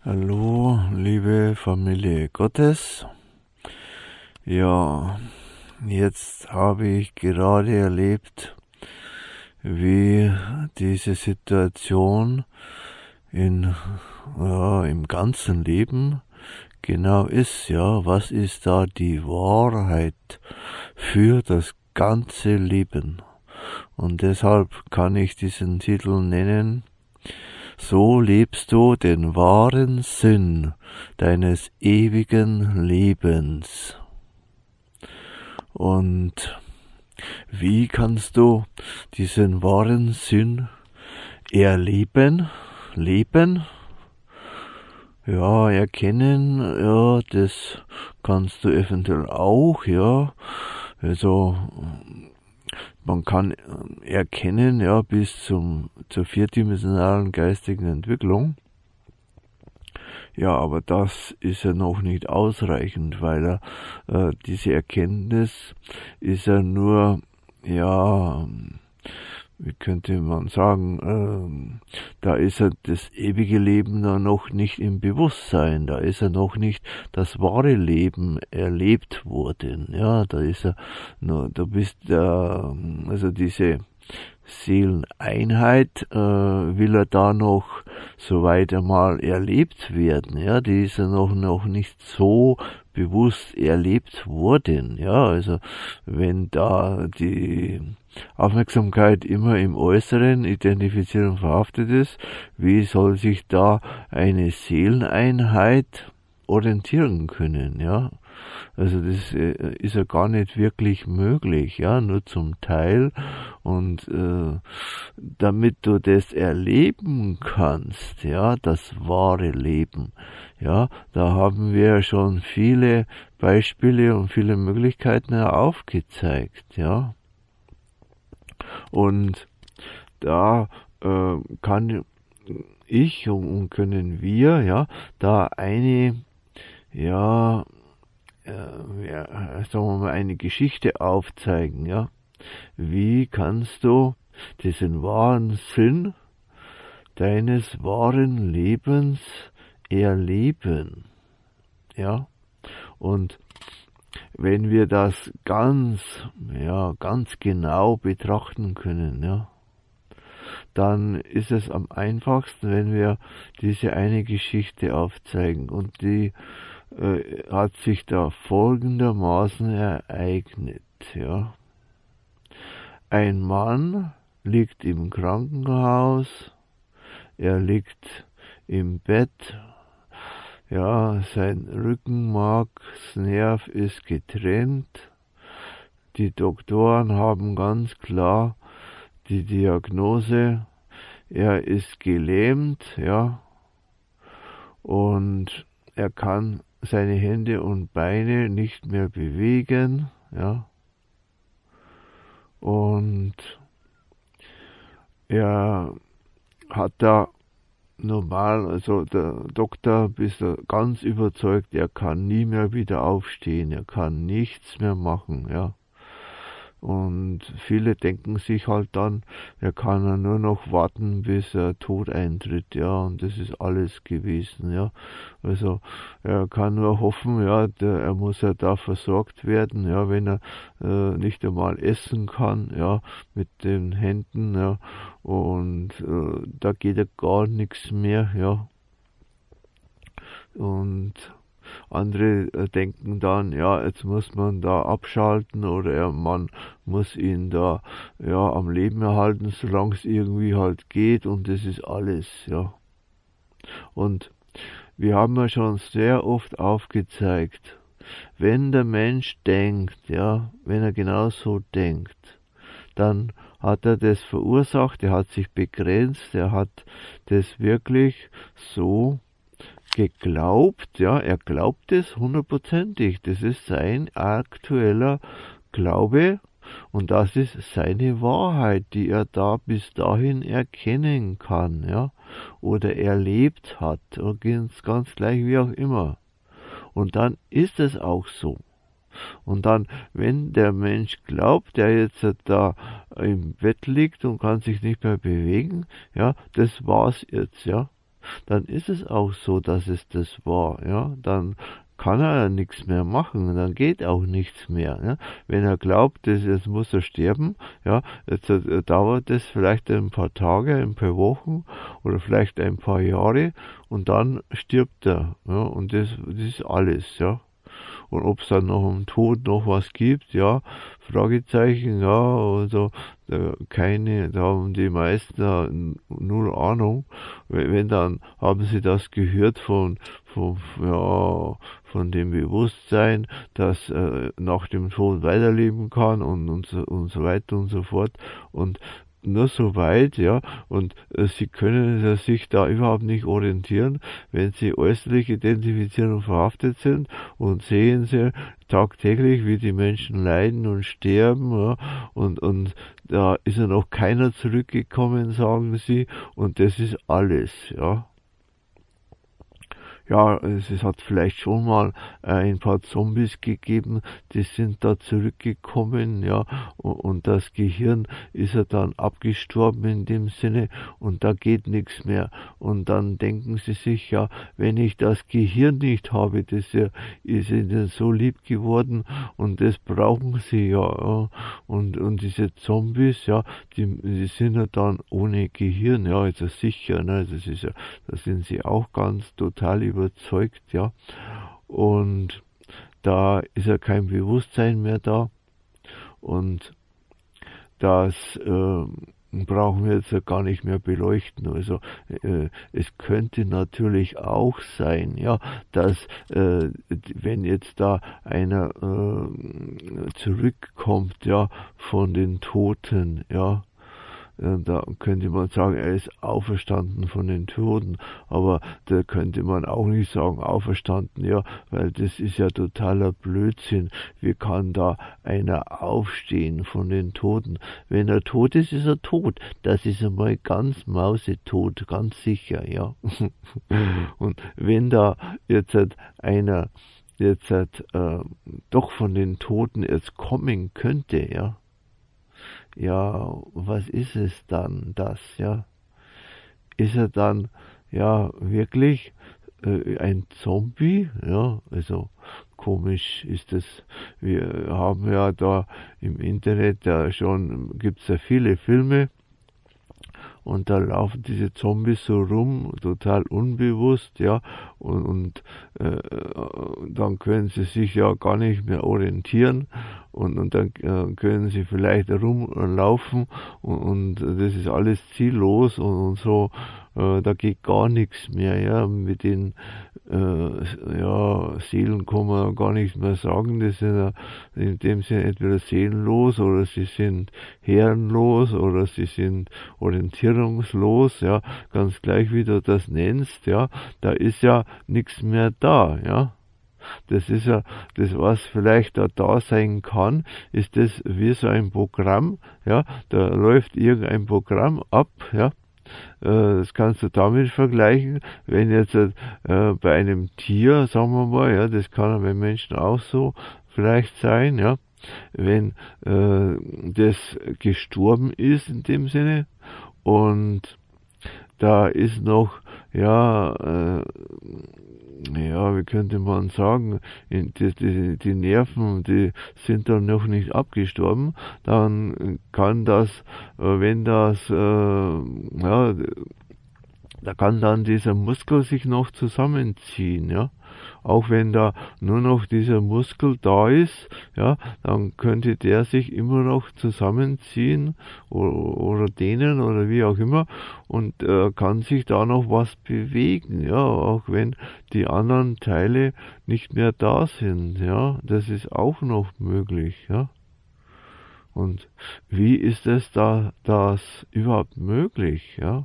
Hallo, liebe Familie Gottes. Ja, jetzt habe ich gerade erlebt, wie diese Situation im ganzen Leben genau ist. Ja, was ist da die Wahrheit für das ganze Leben? Und deshalb kann ich diesen Titel nennen: So lebst du den wahren Sinn deines ewigen Lebens. Und wie kannst du diesen wahren Sinn erleben, leben? Ja, erkennen, ja, das kannst du eventuell auch, ja. Also, man kann erkennen, ja, bis zur vierdimensionalen geistigen Entwicklung. Ja, aber das ist ja noch nicht ausreichend, weil diese Erkenntnis ist ja nur, ja, wie könnte man sagen, da ist ja das ewige Leben noch nicht im Bewusstsein, da ist ja noch nicht das wahre Leben erlebt worden, ja, da ist ja nur, also diese Seeleneinheit will er da noch soweit einmal erlebt werden, ja, die ist ja noch nicht so bewusst erlebt worden, ja, also wenn da die Aufmerksamkeit immer im Äußeren identifiziert und verhaftet ist, wie soll sich da eine Seeleneinheit orientieren können, ja? Also das ist ja gar nicht wirklich möglich, ja, nur zum Teil. Und damit du das erleben kannst, ja, das wahre Leben, ja, da haben wir schon viele Beispiele und viele Möglichkeiten aufgezeigt, ja. Und da kann ich und können wir, ja, da eine, ja, sagen wir mal, eine Geschichte aufzeigen, ja. Wie kannst du diesen wahren Sinn deines wahren Lebens erleben, ja? Und wenn wir das ganz genau betrachten können, ja, dann ist es am einfachsten, wenn wir diese eine Geschichte aufzeigen. Und die hat sich da folgendermaßen ereignet, ja. Ein Mann liegt im Krankenhaus, er liegt im Bett, ja, sein Rückenmarksnerv ist getrennt. Die Doktoren haben ganz klar die Diagnose, er ist gelähmt, ja, und er kann seine Hände und Beine nicht mehr bewegen, ja, und er hat da also der Doktor ist da ganz überzeugt, er kann nie mehr wieder aufstehen, er kann nichts mehr machen, ja. Und viele denken sich halt dann, er kann ja nur noch warten, bis er Tod eintritt, ja, und das ist alles gewesen, ja. Also er kann nur hoffen, ja, er muss ja da versorgt werden, ja, wenn er nicht einmal essen kann, ja, mit den Händen, ja, und da geht ja gar nichts mehr, ja. Und andere denken dann, ja, jetzt muss man da abschalten oder man muss ihn da, ja, am Leben erhalten, solange es irgendwie halt geht, und das ist alles, ja. Und wir haben ja schon sehr oft aufgezeigt, wenn der Mensch denkt, ja, wenn er genau so denkt, dann hat er das verursacht, er hat sich begrenzt, er hat das wirklich so geglaubt, ja, er glaubt es hundertprozentig, das ist sein aktueller Glaube und das ist seine Wahrheit, die er da bis dahin erkennen kann, ja, oder erlebt hat, oder ganz gleich wie auch immer. Und dann ist es auch so. Und dann, wenn der Mensch glaubt, der jetzt da im Bett liegt und kann sich nicht mehr bewegen, ja, das war's jetzt, ja. dann ist es auch so, dass es das war, ja, dann kann er ja nichts mehr machen, dann geht auch nichts mehr. Ja? Wenn er glaubt, jetzt muss er sterben, ja, jetzt dauert es vielleicht ein paar Tage, ein paar Wochen oder vielleicht ein paar Jahre und dann stirbt er. Ja? Und das ist alles, ja. Und ob es dann noch im Tod noch was gibt, ja, Fragezeichen, ja, also keine, da haben die meisten null Ahnung. Wenn dann haben sie das gehört von dem Bewusstsein, dass nach dem Tod weiterleben kann und so weiter und so fort. Und nur so weit, ja, und sie können sich da überhaupt nicht orientieren, wenn sie äußerlich identifiziert und verhaftet sind und sehen sie tagtäglich, wie die Menschen leiden und sterben, ja, und da ist ja noch keiner zurückgekommen, sagen sie, und das ist alles, ja. Ja, es hat vielleicht schon mal ein paar Zombies gegeben, die sind da zurückgekommen, ja, und das Gehirn ist ja dann abgestorben in dem Sinne und da geht nichts mehr. Und dann denken sie sich, ja, wenn ich das Gehirn nicht habe, das ist ihnen so lieb geworden und das brauchen sie ja. Und diese Zombies, ja, die sind ja dann ohne Gehirn, ja, also sicher, ne, das ist ja, da sind sie auch ganz total überzeugt, ja. Und da ist ja kein Bewusstsein mehr da. Und das brauchen wir jetzt ja gar nicht mehr beleuchten. Also es könnte natürlich auch sein, ja, dass wenn jetzt da einer zurückkommt, ja, von den Toten, ja, da könnte man sagen, er ist auferstanden von den Toten, aber da könnte man auch nicht sagen, auferstanden, ja, weil das ist ja totaler Blödsinn. Wie kann da einer aufstehen von den Toten? Wenn er tot ist, ist er tot. Das ist einmal ganz mausetot, ganz sicher, ja. Und wenn da jetzt einer doch von den Toten jetzt kommen könnte, ja, ja, was ist es dann, das, ja? Ist er dann, ja, wirklich ein Zombie? Ja, also komisch ist es. Wir haben ja da im Internet ja schon, gibt's ja viele Filme, und da laufen diese Zombies so rum, total unbewusst, ja, und dann können sie sich ja gar nicht mehr orientieren und dann können sie vielleicht rumlaufen und das ist alles ziellos und so, da geht gar nichts mehr, ja, mit den Seelen kann man gar nichts mehr sagen, das sind ja in dem Sinne entweder seelenlos oder sie sind herrenlos oder sie sind orientierungslos, ja, ganz gleich wie du das nennst, ja, da ist ja nichts mehr da, ja. Das ist ja, das was vielleicht da sein kann, ist das wie so ein Programm, ja, da läuft irgendein Programm ab, ja. Das kannst du damit vergleichen, wenn jetzt bei einem Tier, sagen wir mal, ja, das kann ja bei Menschen auch so vielleicht sein, ja, wenn das gestorben ist in dem Sinne und da ist noch, ja, wie könnte man sagen, die Nerven, die sind dann noch nicht abgestorben, dann kann das, wenn das, da kann dann dieser Muskel sich noch zusammenziehen, ja. Auch wenn da nur noch dieser Muskel da ist, ja, dann könnte der sich immer noch zusammenziehen oder dehnen oder wie auch immer und kann sich da noch was bewegen, ja, auch wenn die anderen Teile nicht mehr da sind, ja, das ist auch noch möglich, ja. Und wie ist es das überhaupt möglich, ja?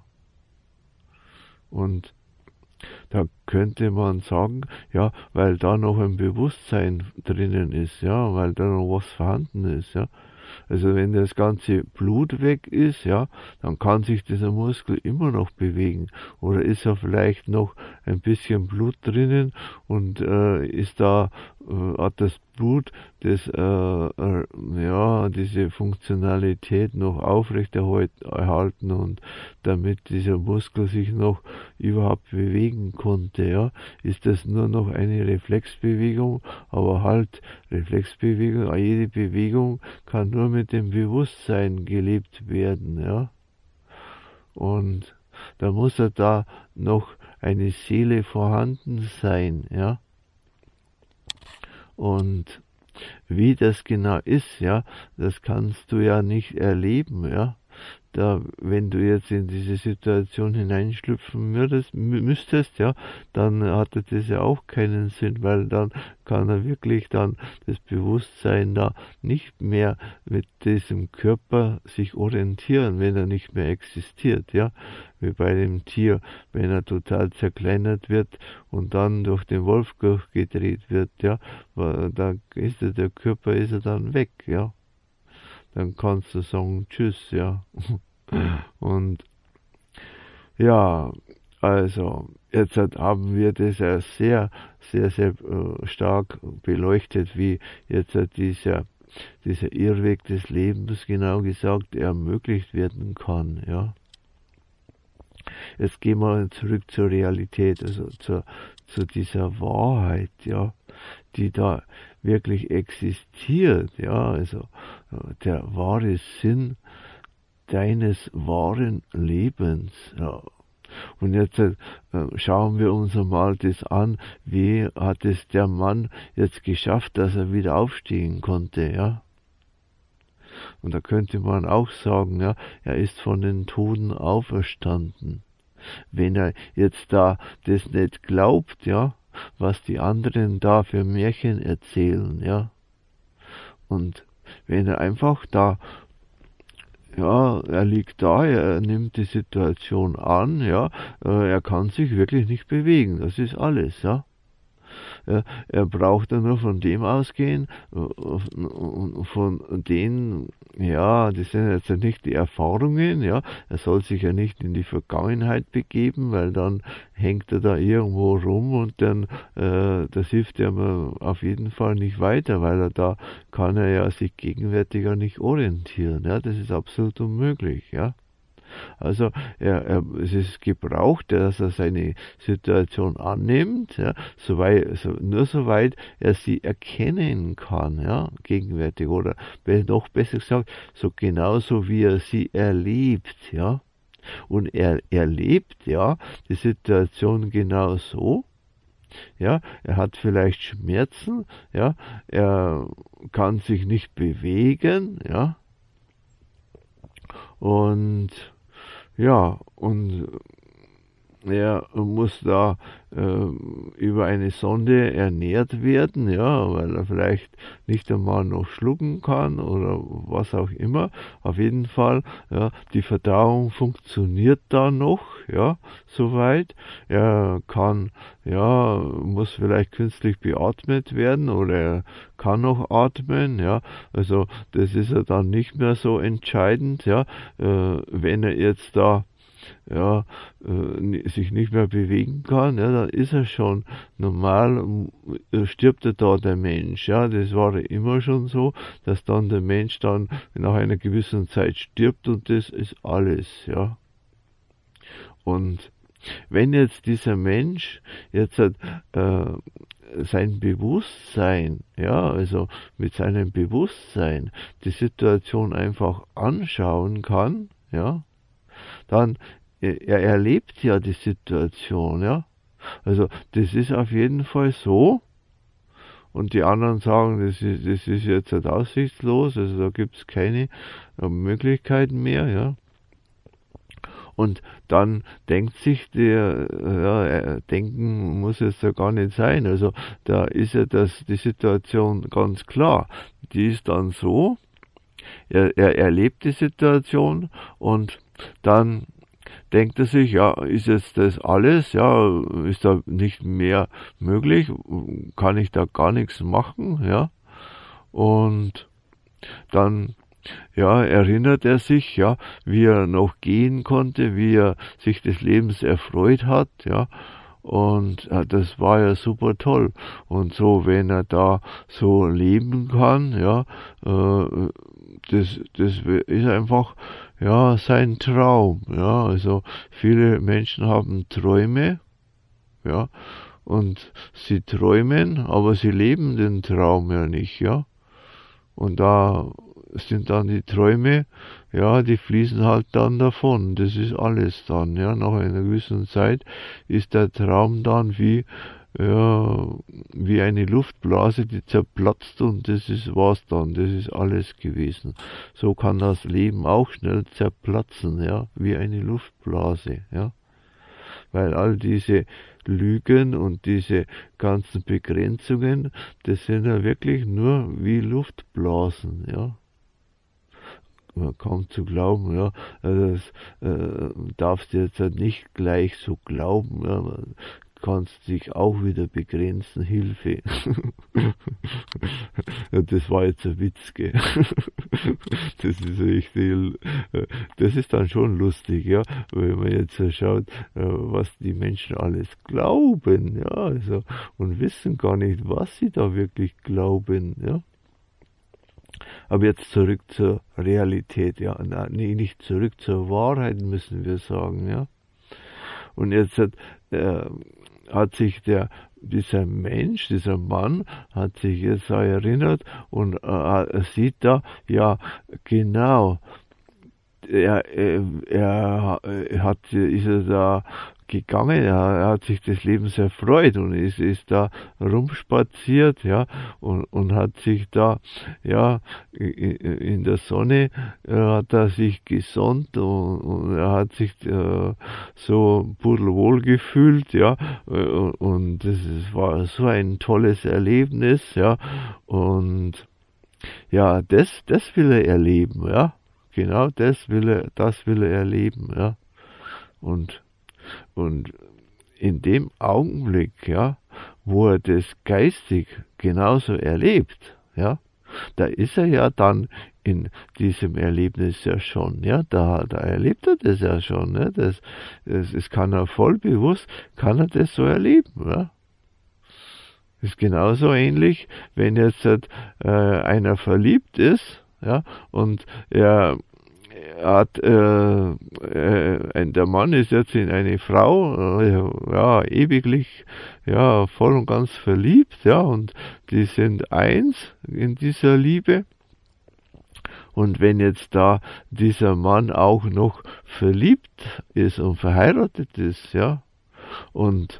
Und da könnte man sagen, ja, weil da noch ein Bewusstsein drinnen ist, ja, weil da noch was vorhanden ist, ja. Also wenn das ganze Blut weg ist, ja, dann kann sich dieser Muskel immer noch bewegen. Oder ist er vielleicht noch ein bisschen Blut drinnen und ist da, hat das Blut das, diese Funktionalität noch aufrechterhalten und damit dieser Muskel sich noch überhaupt bewegen konnte, ja, ist das nur noch eine Reflexbewegung, aber halt Reflexbewegung, jede Bewegung kann nur mit dem Bewusstsein gelebt werden, ja. Und da muss ja da noch eine Seele vorhanden sein, ja. Und wie das genau ist, ja, das kannst du ja nicht erleben, ja. Da, wenn du jetzt in diese Situation hineinschlüpfen müsstest, ja, dann hatte das ja auch keinen Sinn, weil dann kann er wirklich dann das Bewusstsein da nicht mehr mit diesem Körper sich orientieren, wenn er nicht mehr existiert, ja, wie bei dem Tier, wenn er total zerkleinert wird und dann durch den Wolf gedreht wird, ja, da ist der Körper ist er dann weg, ja. Dann kannst du sagen, tschüss, ja. Und ja, also jetzt haben wir das ja sehr stark beleuchtet, wie jetzt dieser Irrweg des Lebens, genau gesagt, ermöglicht werden kann, ja. Jetzt gehen wir zurück zur Realität, also zu dieser Wahrheit, ja, die da wirklich existiert, ja, also der wahre Sinn deines wahren Lebens, ja. Und jetzt schauen wir uns mal das an, wie hat es der Mann jetzt geschafft, dass er wieder aufstehen konnte, ja. Und da könnte man auch sagen, ja, er ist von den Toten auferstanden. Wenn er jetzt da das nicht glaubt, ja, was die anderen da für Märchen erzählen, ja. Und wenn er einfach da, ja, er liegt da, er nimmt die Situation an, ja, er kann sich wirklich nicht bewegen, das ist alles, ja. Er braucht ja nur von dem ausgehen, von denen, ja, das sind jetzt nicht die Erfahrungen, ja, er soll sich ja nicht in die Vergangenheit begeben, weil dann hängt er da irgendwo rum und dann, das hilft ihm auf jeden Fall nicht weiter, weil da kann er ja sich gegenwärtig ja nicht orientieren, ja, das ist absolut unmöglich, ja. Also es ist gebraucht, dass er seine Situation annimmt, ja, nur soweit er sie erkennen kann, ja, gegenwärtig, oder noch besser gesagt, so genauso wie er sie erlebt, ja. Und er erlebt ja die Situation genau so, ja, er hat vielleicht Schmerzen, ja, er kann sich nicht bewegen, ja, und ja, und er muss da über eine Sonde ernährt werden, ja, weil er vielleicht nicht einmal noch schlucken kann oder was auch immer. Auf jeden Fall, ja, die Verdauung funktioniert da noch, ja, soweit. Er kann, ja, muss vielleicht künstlich beatmet werden oder er kann noch atmen, ja. Also das ist ja dann nicht mehr so entscheidend, ja, wenn er jetzt da sich nicht mehr bewegen kann, ja, dann ist er schon normal, stirbt er da der Mensch, ja, das war ja immer schon so, dass dann der Mensch dann nach einer gewissen Zeit stirbt und das ist alles, ja. Und wenn jetzt dieser Mensch jetzt sein Bewusstsein, ja, also mit seinem Bewusstsein die Situation einfach anschauen kann, ja, dann er erlebt ja die Situation, ja. Also das ist auf jeden Fall so. Und die anderen sagen, das ist jetzt halt aussichtslos, also da gibt's keine Möglichkeiten mehr, ja. Und dann denkt sich denken muss es ja gar nicht sein. Also da ist ja die Situation ganz klar. Die ist dann so, er erlebt die Situation und dann denkt er sich, ja, ist jetzt das alles, ja, ist da nicht mehr möglich, kann ich da gar nichts machen, ja, und dann, ja, erinnert er sich, ja, wie er noch gehen konnte, wie er sich des Lebens erfreut hat, ja, Und das war ja super toll. Und so, wenn er da so leben kann, ja, das ist einfach, ja, sein Traum, ja. Also viele Menschen haben Träume, ja, und sie träumen, aber sie leben den Traum ja nicht, ja. Und da sind dann die Träume, ja, die fließen halt dann davon. Das ist alles dann, ja. Nach einer gewissen Zeit ist der Traum dann ja, wie eine Luftblase, die zerplatzt und das war's dann. Das ist alles gewesen. So kann das Leben auch schnell zerplatzen, ja, wie eine Luftblase, ja. Weil all diese Lügen und diese ganzen Begrenzungen, das sind ja wirklich nur wie Luftblasen, ja. Kaum zu glauben, ja. Das darfst du jetzt halt nicht gleich so glauben, ja. Kannst dich auch wieder begrenzen, Hilfe. Das war jetzt ein Witz, gell? Das ist richtig, das ist dann schon lustig, ja, wenn man jetzt schaut, was die Menschen alles glauben, ja, also, und wissen gar nicht, was sie da wirklich glauben, ja. Aber jetzt zurück zur Realität, ja, nee, nicht zurück zur Wahrheit, müssen wir sagen, ja. Und jetzt hat sich dieser Mensch, dieser Mann, hat sich jetzt erinnert und sieht da, ja, genau, ist er da gegangen, er hat sich des Lebens erfreut und ist da rumspaziert, ja, und hat sich da, ja, in der Sonne hat er sich gesonnt und er hat sich so pudelwohl gefühlt, ja, und das war so ein tolles Erlebnis, ja, und ja, das will er erleben, ja, genau, das will er erleben, ja, und in dem Augenblick, ja, wo er das geistig genauso erlebt, ja, da ist er ja dann in diesem Erlebnis ja schon, ja, da erlebt er das ja schon, ne, das kann er voll bewusst, kann er das so erleben, ja. Ist genauso ähnlich, wenn jetzt einer verliebt ist, ja, und der Mann ist jetzt in eine Frau, ja, ewiglich, ja, voll und ganz verliebt, ja, und die sind eins in dieser Liebe. Und wenn jetzt da dieser Mann auch noch verliebt ist und verheiratet ist, ja, und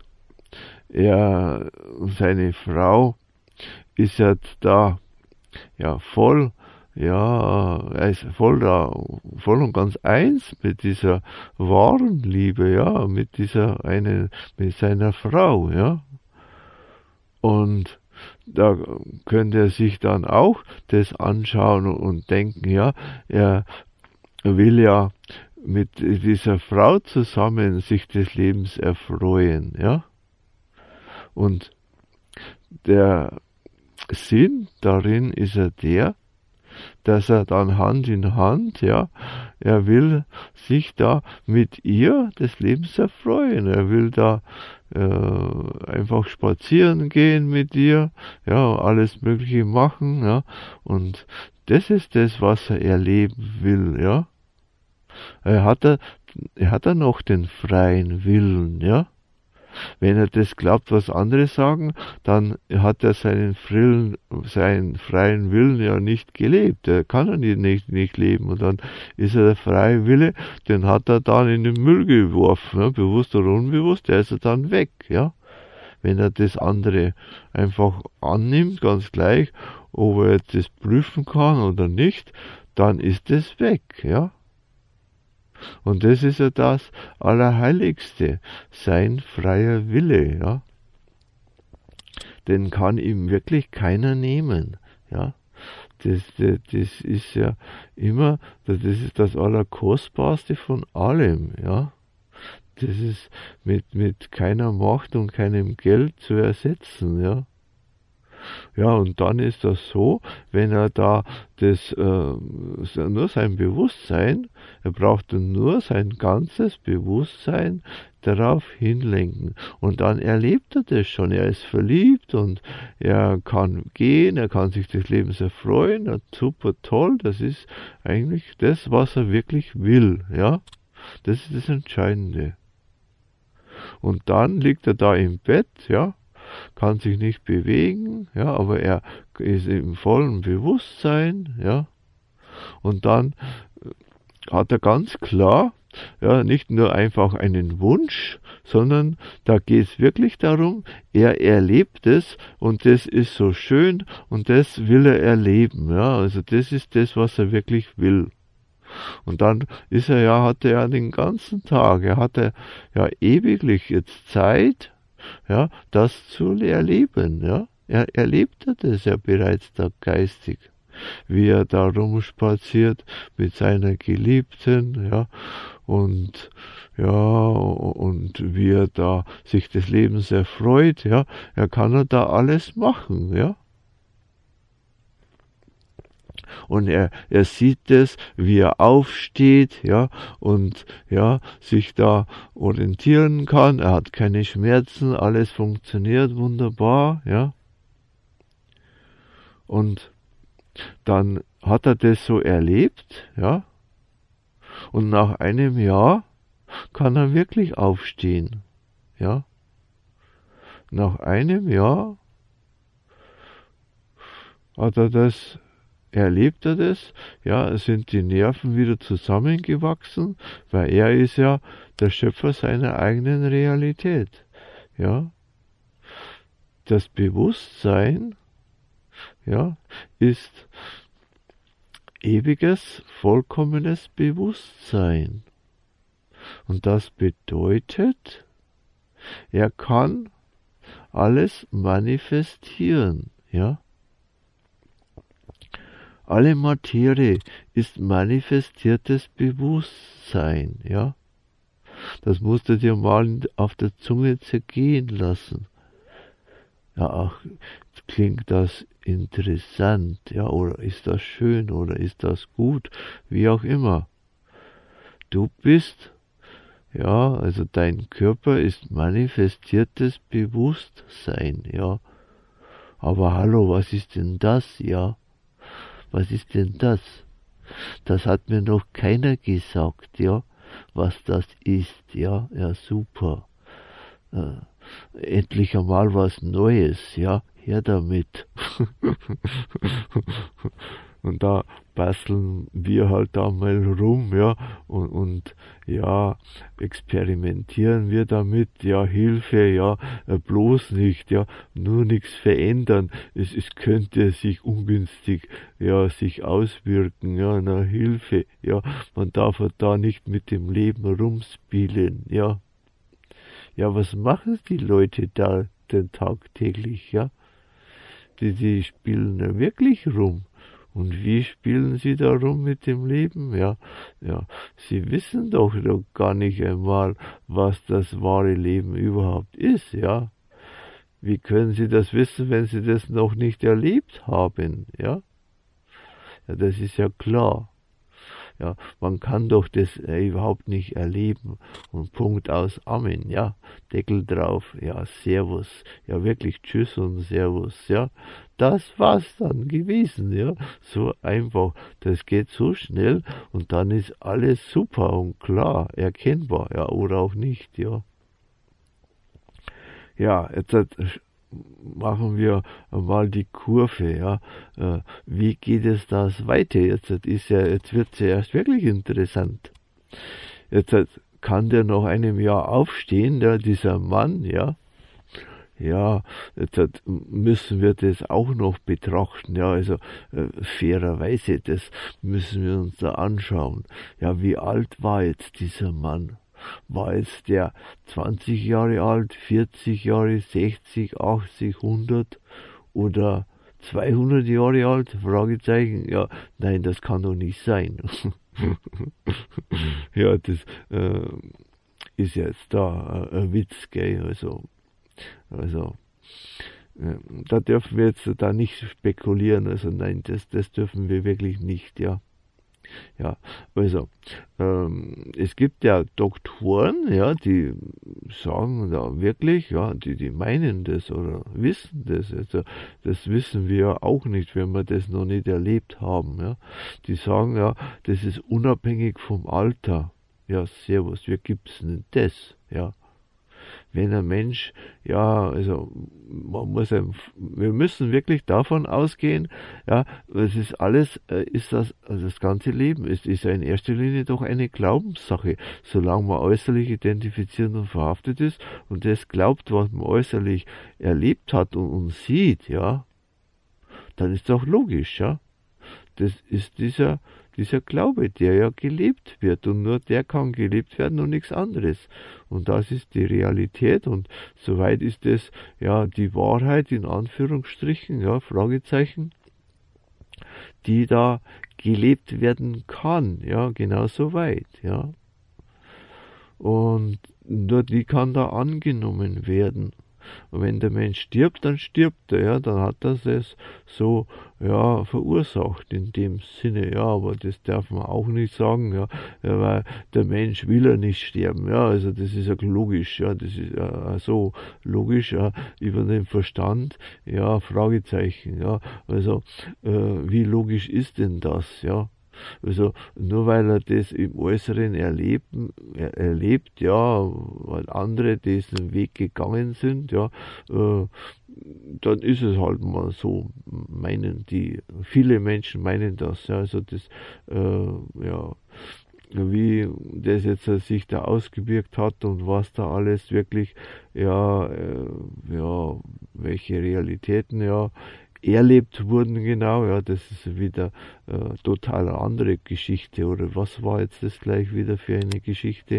seine Frau ist jetzt da, ja, voll, ja, er ist voll und ganz eins mit dieser wahren Liebe, ja, mit seiner Frau, ja. Und da könnte er sich dann auch das anschauen und denken, ja, er will ja mit dieser Frau zusammen sich des Lebens erfreuen, ja. Und der Sinn darin ist ja dass er dann Hand in Hand, ja, er will sich da mit ihr des Lebens erfreuen. Er will da einfach spazieren gehen mit ihr, ja, alles Mögliche machen, ja, und das ist das, was er erleben will, ja. Er hat noch den freien Willen, ja. Wenn er das glaubt, was andere sagen, dann hat er seinen freien Willen ja nicht gelebt. Er kann er nicht leben. Und dann ist er der freie Wille, den hat er dann in den Müll geworfen, ja, bewusst oder unbewusst, der ist er dann weg, ja. Wenn er das andere einfach annimmt, ganz gleich, ob er jetzt das prüfen kann oder nicht, dann ist es weg, ja. Und das ist ja das Allerheiligste, sein freier Wille, ja. Den kann ihm wirklich keiner nehmen, ja. Das ist ja immer, das ist das Allerkostbarste von allem, ja. Das ist mit keiner Macht und keinem Geld zu ersetzen, ja. Ja, und dann ist das so, wenn er da nur sein Bewusstsein, er braucht nur sein ganzes Bewusstsein, darauf hinlenken. Und dann erlebt er das schon. Er ist verliebt und er kann gehen, er kann sich des Lebens erfreuen. Ja, super toll, das ist eigentlich das, was er wirklich will. Ja, das ist das Entscheidende. Und dann liegt er da im Bett, ja, kann sich nicht bewegen, ja, aber er ist im vollen Bewusstsein, ja. Und dann hat er ganz klar, ja, nicht nur einfach einen Wunsch, sondern da geht es wirklich darum, er erlebt es und das ist so schön und das will er erleben, ja, also das ist das, was er wirklich will. Und dann hatte er den ganzen Tag, er hatte ja ewiglich jetzt Zeit, ja, das zu erleben, ja. Er erlebt das ja bereits da geistig, wie er da rumspaziert mit seiner Geliebten, ja, und wie er da sich des Lebens erfreut, ja, er kann da alles machen, ja. Und er sieht es, wie er aufsteht, ja, und ja, sich da orientieren kann. Er hat keine Schmerzen, alles funktioniert wunderbar, ja. Und dann hat er das so erlebt, ja. Und nach einem Jahr kann er wirklich aufstehen, ja. Nach einem Jahr erlebt er das, ja, sind die Nerven wieder zusammengewachsen, weil er ist ja der Schöpfer seiner eigenen Realität, ja. Das Bewusstsein, ja, ist ewiges, vollkommenes Bewusstsein. Und das bedeutet, er kann alles manifestieren, ja. Alle Materie ist manifestiertes Bewusstsein, ja. Das musst du dir mal auf der Zunge zergehen lassen. Ja, ach, klingt das interessant, ja, oder ist das schön, oder ist das gut, wie auch immer. Du bist, ja, also dein Körper ist manifestiertes Bewusstsein, ja. Aber hallo, was ist denn das, ja? Was ist denn das? Das hat mir noch keiner gesagt, ja, was das ist, ja, ja, super. Endlich einmal was Neues, ja, her damit. Und da basteln wir halt da mal rum, ja, und ja, experimentieren wir damit, ja, Hilfe, ja, bloß nicht, ja, nur nichts verändern, es könnte sich ungünstig, ja, sich auswirken, ja, na, Hilfe, ja, man darf halt da nicht mit dem Leben rumspielen, ja. Ja, was machen die Leute da denn tagtäglich, ja? Die spielen ja wirklich rum. Und wie spielen sie da rum mit dem Leben? Ja, ja, sie wissen doch gar nicht einmal, was das wahre Leben überhaupt ist, ja. Wie können sie das wissen, wenn sie das noch nicht erlebt haben, ja? Ja, das ist ja klar. Ja, man kann doch das überhaupt nicht erleben. Und Punkt aus, Amen, ja, Deckel drauf, ja, Servus, ja, wirklich Tschüss und Servus, ja, das war's dann gewesen, ja, so einfach, das geht so schnell und dann ist alles super und klar, erkennbar, ja, oder auch nicht, ja. Ja, jetzt machen wir mal die Kurve, ja. Wie geht es das weiter? Jetzt wird es ja erst wirklich interessant. Jetzt kann der nach einem Jahr aufstehen, dieser Mann, ja. Ja, jetzt müssen wir das auch noch betrachten, ja, also fairerweise, das müssen wir uns da anschauen. Ja, wie alt war jetzt dieser Mann? War jetzt der 20 Jahre alt, 40 Jahre, 60, 80, 100 oder 200 Jahre alt? Fragezeichen. Ja, nein, das kann doch nicht sein. Ja, das ist jetzt da ein Witz, gell, also da dürfen wir jetzt da nicht spekulieren, also nein, das dürfen wir wirklich nicht, ja. Ja, also es gibt ja Doktoren, ja, die sagen da wirklich, ja, die meinen das oder wissen das. Also das wissen wir ja auch nicht, wenn wir das noch nicht erlebt haben. Ja. Die sagen ja, das ist unabhängig vom Alter. Ja, servus, wie gibt's denn das? Ja. Wenn ein Mensch, ja, also wir müssen wirklich davon ausgehen, ja, es ist alles, also das ganze Leben ist ja in erster Linie doch eine Glaubenssache. Solange man äußerlich identifiziert und verhaftet ist und das glaubt, was man äußerlich erlebt hat und sieht, ja, dann ist doch logisch, ja. Das ist dieser Glaube, der ja gelebt wird und nur der kann gelebt werden und nichts anderes. Und das ist die Realität und soweit ist es ja die Wahrheit in Anführungsstrichen, ja, Fragezeichen, die da gelebt werden kann, ja, genau so weit, ja. Und nur die kann da angenommen werden. Und wenn der Mensch stirbt, dann stirbt er, ja, dann hat das es so, ja, verursacht in dem Sinne, ja, aber das darf man auch nicht sagen, ja, weil der Mensch will ja nicht sterben, ja, also das ist ja logisch, ja, das ist so logisch, ja, über den Verstand, ja, Fragezeichen, ja, also wie logisch ist denn das, ja? Also nur weil er das im Äußeren erlebt, ja, weil andere diesen Weg gegangen sind, ja, dann ist es halt mal so, viele Menschen meinen das, ja, also das, ja, wie das jetzt sich da ausgewirkt hat und was da alles wirklich, ja, ja, welche Realitäten, ja, erlebt wurden, genau, ja, das ist wieder total eine andere Geschichte, oder was war jetzt das gleich wieder für eine Geschichte?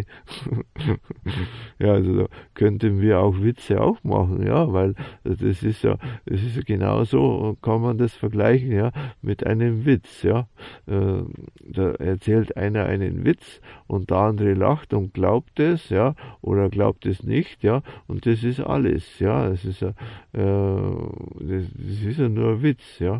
Ja, also da könnten wir auch Witze auch machen, ja, weil das ist ja genauso, kann man das vergleichen, ja, mit einem Witz, ja. Da erzählt einer einen Witz und der andere lacht und glaubt es, ja, oder glaubt es nicht, ja, und das ist alles, ja, es ist ja, das ist ja nur ein Witz, ja.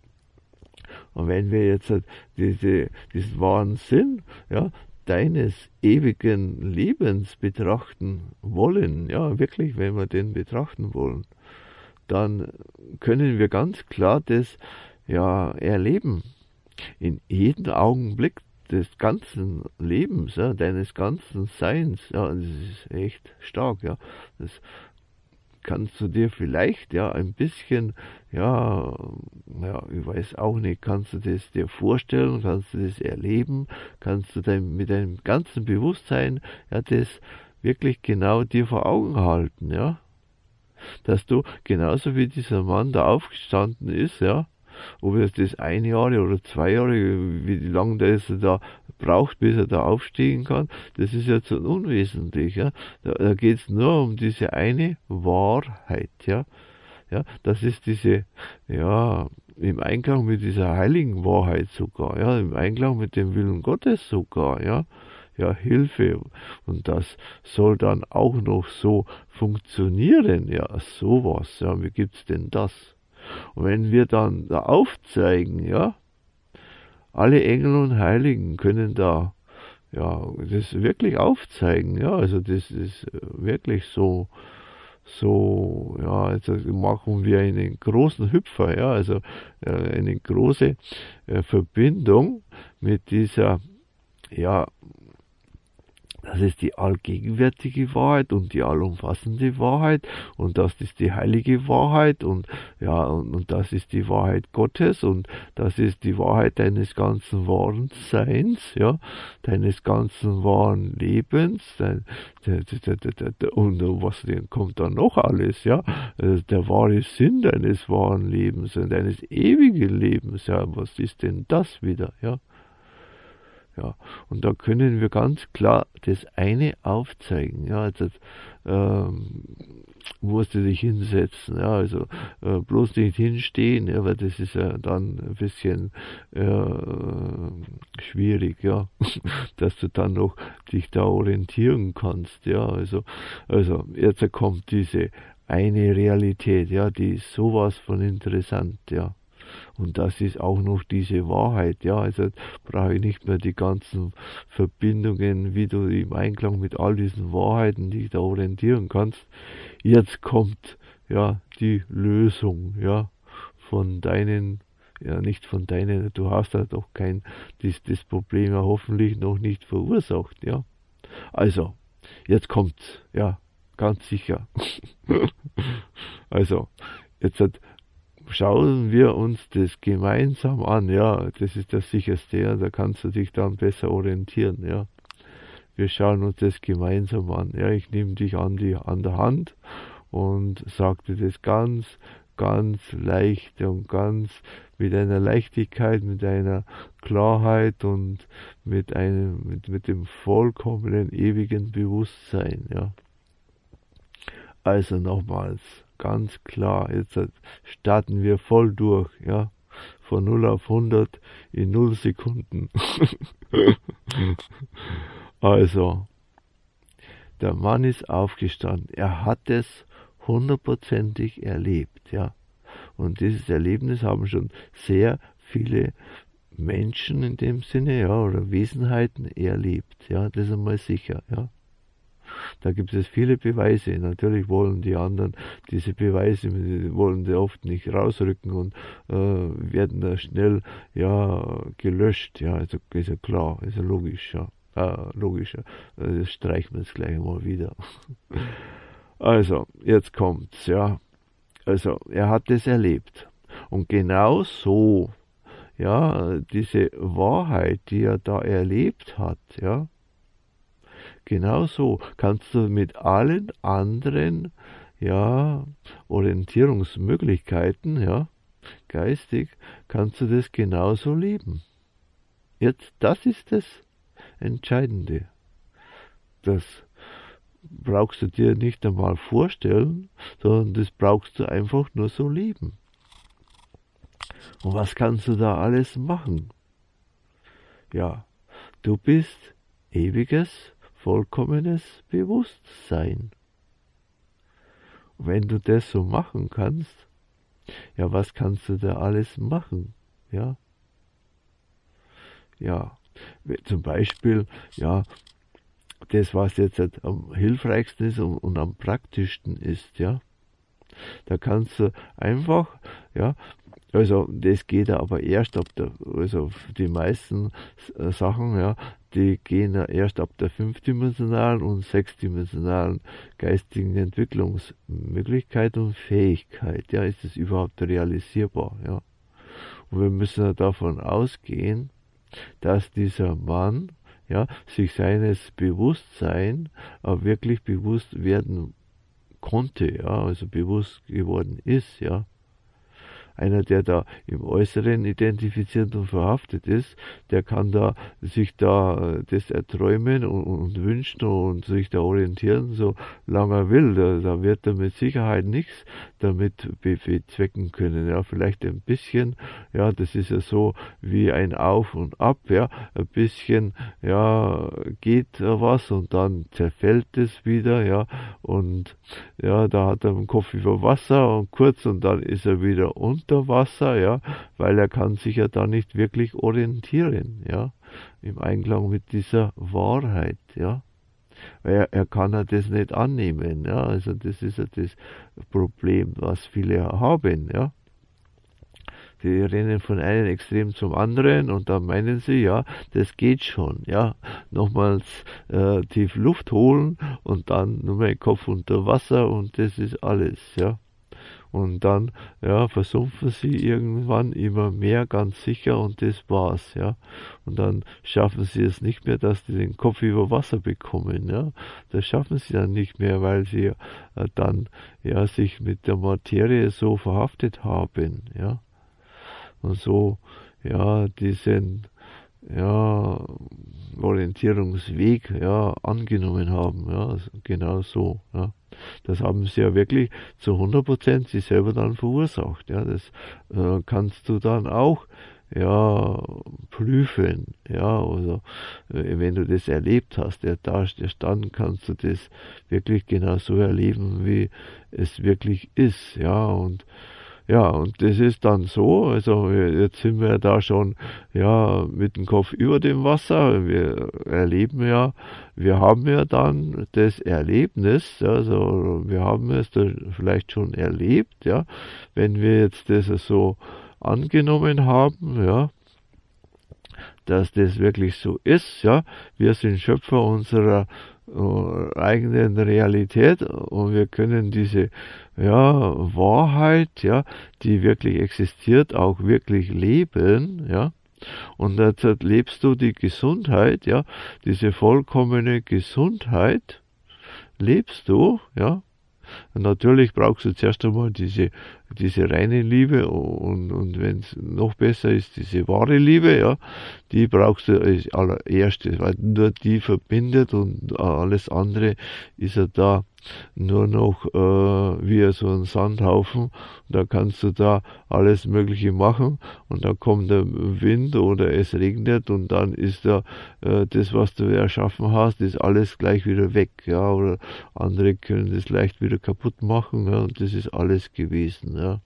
Und wenn wir jetzt diesen wahren Sinn, ja, deines ewigen Lebens betrachten wollen, ja, wirklich, wenn wir den betrachten wollen, dann können wir ganz klar das, ja, erleben. In jedem Augenblick des ganzen Lebens, ja, deines ganzen Seins, ja, das ist echt stark, ja. Das kannst du dir vielleicht, ja, ein bisschen, ja, ich weiß auch nicht, kannst du das dir vorstellen, kannst du das erleben, kannst du mit deinem ganzen Bewusstsein, ja, das wirklich genau dir vor Augen halten, ja, dass du genauso wie dieser Mann da aufgestanden ist, ja, ob es das 1 Jahr oder 2 Jahre, wie lange das da braucht, bis er da aufstehen kann, das ist jetzt unwesentlich, ja. Da geht es nur um diese eine Wahrheit, ja. Ja, das ist diese, ja, im Einklang mit dieser heiligen Wahrheit sogar, ja, im Einklang mit dem Willen Gottes sogar, ja. Ja, Hilfe. Und das soll dann auch noch so funktionieren, ja, sowas, ja, wie gibt's denn das? Und wenn wir dann da aufzeigen, ja, alle Engel und Heiligen können da, ja, das wirklich aufzeigen, ja, also das ist wirklich so, ja, also machen wir einen großen Hüpfer, ja, also eine große Verbindung mit dieser, ja, das ist die allgegenwärtige Wahrheit und die allumfassende Wahrheit und das ist die heilige Wahrheit und ja, und das ist die Wahrheit Gottes und das ist die Wahrheit deines ganzen wahren Seins, ja, deines ganzen wahren Lebens, und was kommt dann noch alles, ja, der wahre Sinn deines wahren Lebens und deines ewigen Lebens, ja, was ist denn das wieder, ja? Ja, und da können wir ganz klar das eine aufzeigen. Ja, also musst du dich hinsetzen, ja, also bloß nicht hinstehen, ja, weil das ist ja dann ein bisschen schwierig, ja, dass du dann noch dich da orientieren kannst, ja, also jetzt kommt diese eine Realität, ja, die ist sowas von interessant, ja. Und das ist auch noch diese Wahrheit, ja, also brauche ich nicht mehr die ganzen Verbindungen, wie du im Einklang mit all diesen Wahrheiten dich da orientieren kannst. Jetzt kommt, ja, die Lösung, ja, von deinen, ja, nicht von deinen, du hast ja doch das Problem ja hoffentlich noch nicht verursacht, ja. Also, jetzt kommt's, ja, ganz sicher. Also, jetzt schauen wir uns das gemeinsam an, ja, das ist das Sicherste, ja, da kannst du dich dann besser orientieren, ja. Wir schauen uns das gemeinsam an, ja, ich nehme dich an der Hand und sagte das ganz leicht und ganz mit einer Leichtigkeit, mit einer Klarheit und mit dem vollkommenen ewigen Bewusstsein, ja. Also nochmals, ganz klar, jetzt starten wir voll durch, ja, von 0 auf 100 in 0 Sekunden. Also, der Mann ist aufgestanden, er hat es 100%ig erlebt, ja. Und dieses Erlebnis haben schon sehr viele Menschen in dem Sinne, ja, oder Wesenheiten erlebt, ja, das ist einmal sicher, ja. Da gibt es viele Beweise. Natürlich wollen die anderen diese Beweise, wollen die oft nicht rausrücken und werden da schnell, ja, gelöscht, ja, also ist ja klar, ist ja logisch, ja. Logisch, das streichen wir jetzt gleich mal wieder. Also, jetzt kommt's, ja. Also, er hat es erlebt. Und genau so, ja, diese Wahrheit, die er da erlebt hat, ja, genau so kannst du mit allen anderen, ja, Orientierungsmöglichkeiten, ja, geistig, kannst du das genauso leben. Jetzt, das ist das Entscheidende. Das brauchst du dir nicht einmal vorstellen, sondern das brauchst du einfach nur so leben. Und was kannst du da alles machen? Ja, du bist ewiges, vollkommenes Bewusstsein. Und wenn du das so machen kannst, ja, was kannst du da alles machen? Ja, ja, zum Beispiel, ja, das, was jetzt am hilfreichsten ist und am praktischsten ist, ja, da kannst du einfach, ja, also das geht aber erst also die meisten Sachen, ja, die gehen ja erst ab der 5-dimensionalen und 6-dimensionalen geistigen Entwicklungsmöglichkeit und Fähigkeit, ja, ist es überhaupt realisierbar, ja. Und wir müssen ja davon ausgehen, dass dieser Mann, ja, sich seines Bewusstseins wirklich bewusst werden konnte, ja, also bewusst geworden ist, ja. Einer, der da im Äußeren identifiziert und verhaftet ist, der kann da sich da das erträumen und wünschen und sich da orientieren, so lange er will. Da wird er mit Sicherheit nichts damit bezwecken können. Ja, vielleicht ein bisschen, ja, das ist ja so wie ein Auf und Ab, ja, ein bisschen, ja, geht was und dann zerfällt es wieder, ja, und ja, da hat er den Kopf über Wasser und kurz und dann ist er wieder unter Wasser, ja, weil er kann sich ja da nicht wirklich orientieren, ja, im Einklang mit dieser Wahrheit, ja. Er kann ja das nicht annehmen, ja, also das ist ja das Problem, was viele haben, ja. Die rennen von einem Extrem zum anderen und dann meinen sie, ja, das geht schon, ja. Nochmals tief Luft holen und dann nur mehr Kopf unter Wasser und das ist alles, ja. Und dann, ja, versumpfen sie irgendwann immer mehr, ganz sicher, und das war's, ja. Und dann schaffen sie es nicht mehr, dass sie den Kopf über Wasser bekommen, ja. Das schaffen sie dann nicht mehr, weil sie dann, ja, sich mit der Materie so verhaftet haben, ja. Und so, ja, diesen, ja, Orientierungsweg, ja, angenommen haben, ja, also genau so, ja. Das haben sie ja wirklich zu 100% sich selber dann verursacht, ja, das kannst du dann auch, ja, prüfen, ja, also wenn du das erlebt hast, dann kannst du das wirklich genau so erleben, wie es wirklich ist, ja, und Ja, und das ist dann so, also jetzt sind wir da schon, ja, mit dem Kopf über dem Wasser, wir erleben ja, wir haben ja dann das Erlebnis, also wir haben es dann vielleicht schon erlebt, ja, wenn wir jetzt das so angenommen haben, ja, dass das wirklich so ist, ja, wir sind Schöpfer unserer eigenen Realität und wir können diese Wahrheit, ja, die wirklich existiert, auch wirklich leben, ja. Und jetzt lebst du die Gesundheit, ja, diese vollkommene Gesundheit lebst du, ja. Und natürlich brauchst du zuerst einmal diese reine Liebe und wenn es noch besser ist, diese wahre Liebe, ja, die brauchst du als allererstes, weil nur die verbindet und alles andere ist ja da nur noch wie so ein Sandhaufen. Da kannst du da alles Mögliche machen und dann kommt der Wind oder es regnet und dann ist da das, was du erschaffen hast, ist alles gleich wieder weg, ja, oder andere können das leicht wieder kaputt machen, ja, und das ist alles gewesen, ja.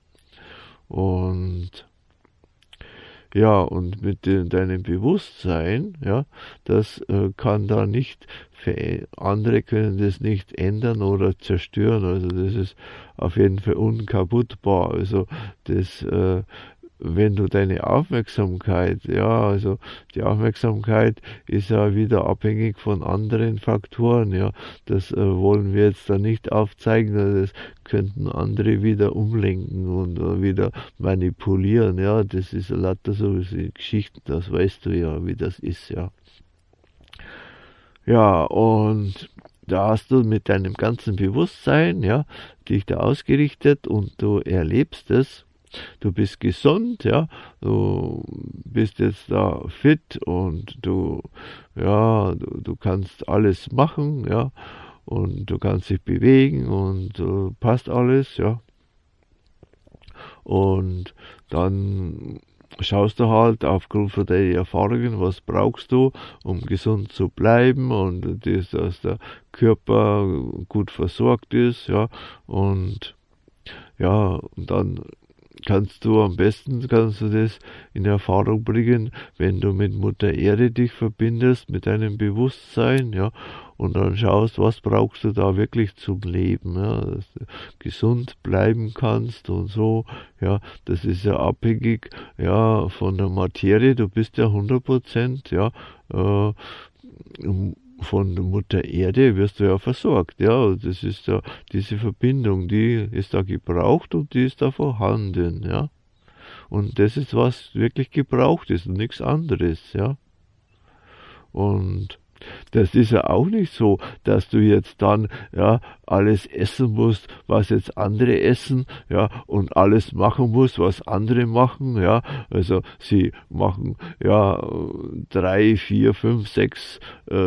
Und ja, und mit deinem Bewusstsein, ja, das kann da nicht, andere können das nicht ändern oder zerstören, also das ist auf jeden Fall unkaputtbar, also das, wenn du deine Aufmerksamkeit, ja, also die Aufmerksamkeit ist ja wieder abhängig von anderen Faktoren, ja, das wollen wir jetzt da nicht aufzeigen, das könnten andere wieder umlenken und wieder manipulieren, ja, das ist lauter so Geschichten, das weißt du ja, wie das ist, ja. Ja, und da hast du mit deinem ganzen Bewusstsein, ja, dich da ausgerichtet und du erlebst es. Du bist gesund, ja, du bist jetzt da fit und du kannst alles machen, ja, und du kannst dich bewegen und passt alles, ja. Und dann schaust du halt aufgrund von deinen Erfahrungen, was brauchst du, um gesund zu bleiben und das, dass der Körper gut versorgt ist, ja, und ja, und dann kannst du das in Erfahrung bringen, wenn du mit Mutter Erde dich verbindest, mit deinem Bewusstsein, ja, und dann schaust, was brauchst du da wirklich zum Leben, ja, dass du gesund bleiben kannst und so, ja, das ist ja abhängig, ja, von der Materie, du bist ja 100%, ja, von der Mutter Erde wirst du ja versorgt, ja, das ist ja diese Verbindung, die ist da gebraucht und die ist da vorhanden, ja, und das ist, was wirklich gebraucht ist und nichts anderes, ja, und das ist ja auch nicht so, dass du jetzt dann, ja, alles essen musst, was jetzt andere essen, ja, und alles machen musst, was andere machen, ja, also sie machen, ja, 3, 4, 5, 6,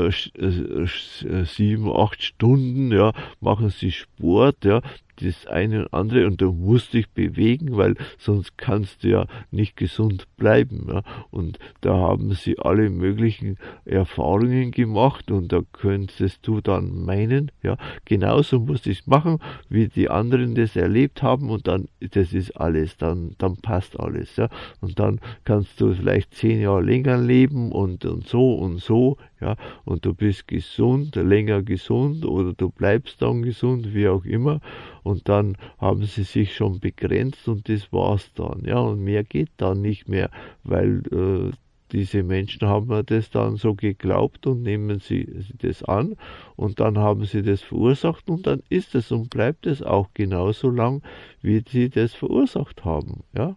7, 8 Stunden, ja, machen sie Sport, ja, das eine und andere und du musst dich bewegen, weil sonst kannst du ja nicht gesund bleiben. Ja. Und da haben sie alle möglichen Erfahrungen gemacht und da könntest du dann meinen, ja, genauso musst du es machen, wie die anderen das erlebt haben und dann, das ist alles, dann passt alles. Ja. Und dann kannst du vielleicht 10 Jahre länger leben und so, ja, und du bist gesund, länger gesund oder du bleibst dann gesund, wie auch immer. Und dann haben sie sich schon begrenzt und das war's dann, ja, und mehr geht dann nicht mehr, weil diese Menschen haben ja das dann so geglaubt und nehmen sie das an und dann haben sie das verursacht und dann ist es und bleibt es auch genauso lang, wie sie das verursacht haben, ja.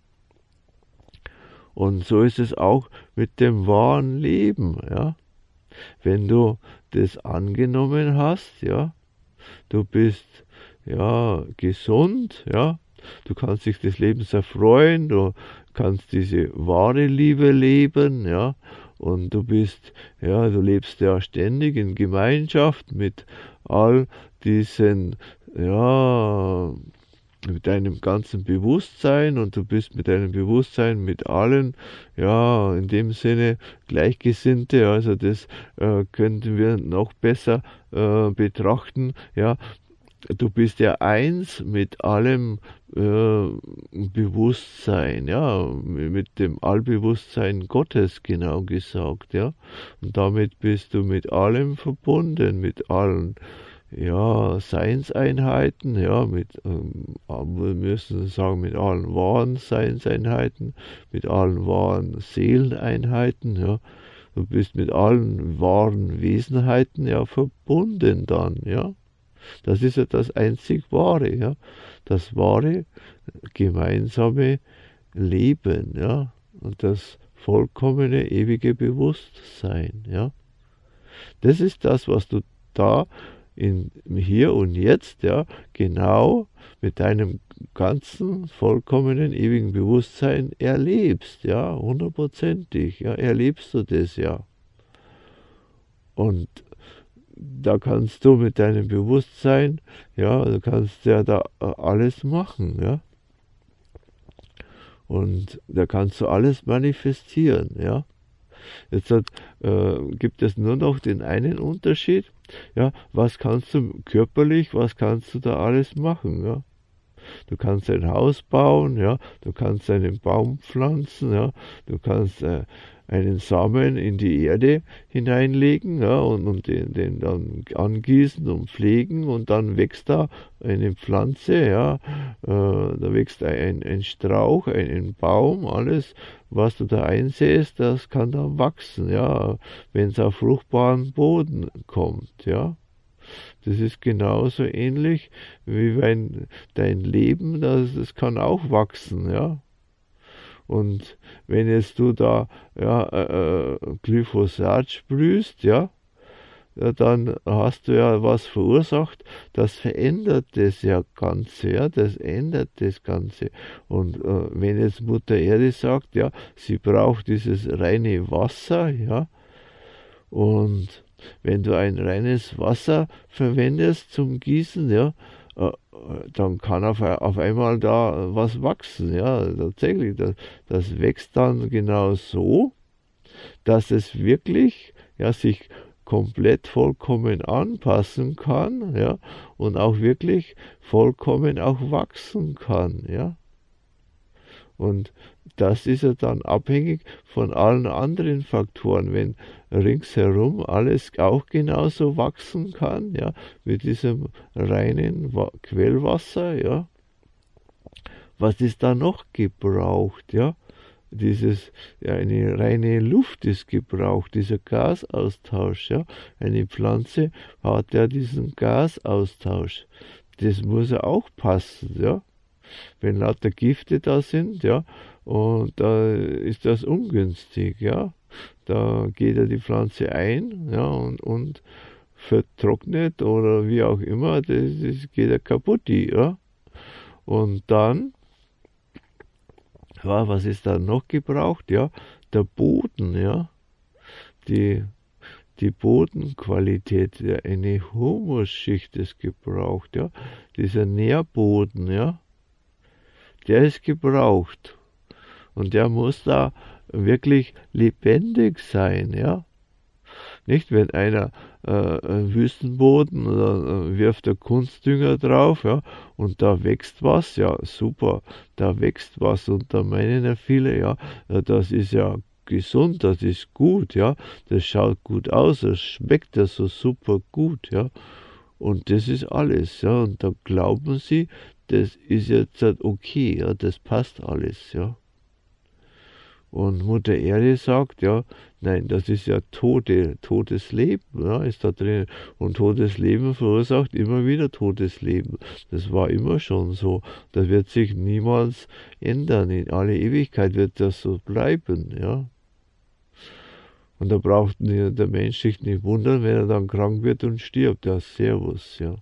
Und so ist es auch mit dem wahren Leben, ja. Wenn du das angenommen hast, ja, du bist, ja, gesund, ja, du kannst dich des Lebens erfreuen, du kannst diese wahre Liebe leben, ja, und du bist, ja, du lebst ja ständig in Gemeinschaft mit all diesen, ja, mit deinem ganzen Bewusstsein und du bist mit deinem Bewusstsein mit allen, ja, in dem Sinne Gleichgesinnte, also das könnten wir noch besser betrachten, ja, du bist ja eins mit allem Bewusstsein, ja, mit dem Allbewusstsein Gottes, genau gesagt, ja. Und damit bist du mit allem verbunden, mit allen, ja, Seinseinheiten, ja, wir müssen sagen, mit allen wahren Seinseinheiten, mit allen wahren Seeleneinheiten, ja. Du bist mit allen wahren Wesenheiten ja verbunden dann, ja. Das ist ja das einzig Wahre, ja. Das wahre gemeinsame Leben, ja. Und das vollkommene ewige Bewusstsein, ja. Das ist das, was du da im Hier und Jetzt, ja, genau mit deinem ganzen vollkommenen ewigen Bewusstsein erlebst, ja, hundertprozentig, ja, erlebst du das, ja. Und da kannst du mit deinem Bewusstsein, ja, du kannst ja da alles machen, ja. Und da kannst du alles manifestieren, ja. Jetzt gibt es nur noch den einen Unterschied, ja, was kannst du körperlich, was kannst du da alles machen, ja. Du kannst ein Haus bauen, ja, du kannst einen Baum pflanzen, ja, du kannst einen Samen in die Erde hineinlegen, ja, und den dann angießen und pflegen und dann wächst da eine Pflanze, ja, da wächst ein Strauch, ein Baum, alles, was du da einsäst, das kann dann wachsen, ja, wenn es auf fruchtbaren Boden kommt, ja. Das ist genauso ähnlich wie dein Leben, das kann auch wachsen, ja. Und wenn jetzt du da Glyphosat sprühst, ja, dann hast du ja was verursacht, das verändert das ja Ganze, ja, das ändert das Ganze. Und wenn jetzt Mutter Erde sagt, ja, sie braucht dieses reine Wasser, ja, und wenn du ein reines Wasser verwendest zum Gießen, ja, dann kann auf einmal da was wachsen, ja, tatsächlich. Das wächst dann genau so, dass es wirklich, ja, sich komplett vollkommen anpassen kann, ja, und auch wirklich vollkommen auch wachsen kann, ja. Und das ist ja dann abhängig von allen anderen Faktoren. Wenn ringsherum alles auch genauso wachsen kann, ja, mit diesem reinen Quellwasser, ja, was ist da noch gebraucht, ja? Eine reine Luft ist gebraucht, dieser Gasaustausch, ja. Eine Pflanze hat ja diesen Gasaustausch. Das muss ja auch passen, ja. Wenn lauter Gifte da sind, ja, und da ist das ungünstig, ja. Da geht ja die Pflanze ein, ja, und vertrocknet oder wie auch immer, das geht ja kaputt, ja. Und dann, ja, was ist da noch gebraucht? Ja, der Boden, ja, die Bodenqualität, ja, eine Humusschicht ist gebraucht, ja, dieser Nährboden, ja, der ist gebraucht und der muss da wirklich lebendig sein, ja. Nicht, wenn einer Wüstenboden oder wirft der Kunstdünger drauf, ja, und da wächst was, ja, super, da wächst was und da meinen ja viele, ja, das ist ja gesund, das ist gut, ja, das schaut gut aus, das schmeckt ja so super gut, ja, und das ist alles, ja, und da glauben sie, das ist jetzt okay, ja, das passt alles, ja. Und Mutter Erde sagt, ja, nein, das ist ja totes Leben, ja, ist da drin. Und totes Leben verursacht immer wieder totes Leben. Das war immer schon so. Das wird sich niemals ändern. In alle Ewigkeit wird das so bleiben, ja. Und da braucht der Mensch sich nicht wundern, wenn er dann krank wird und stirbt. Ja, Servus, ja.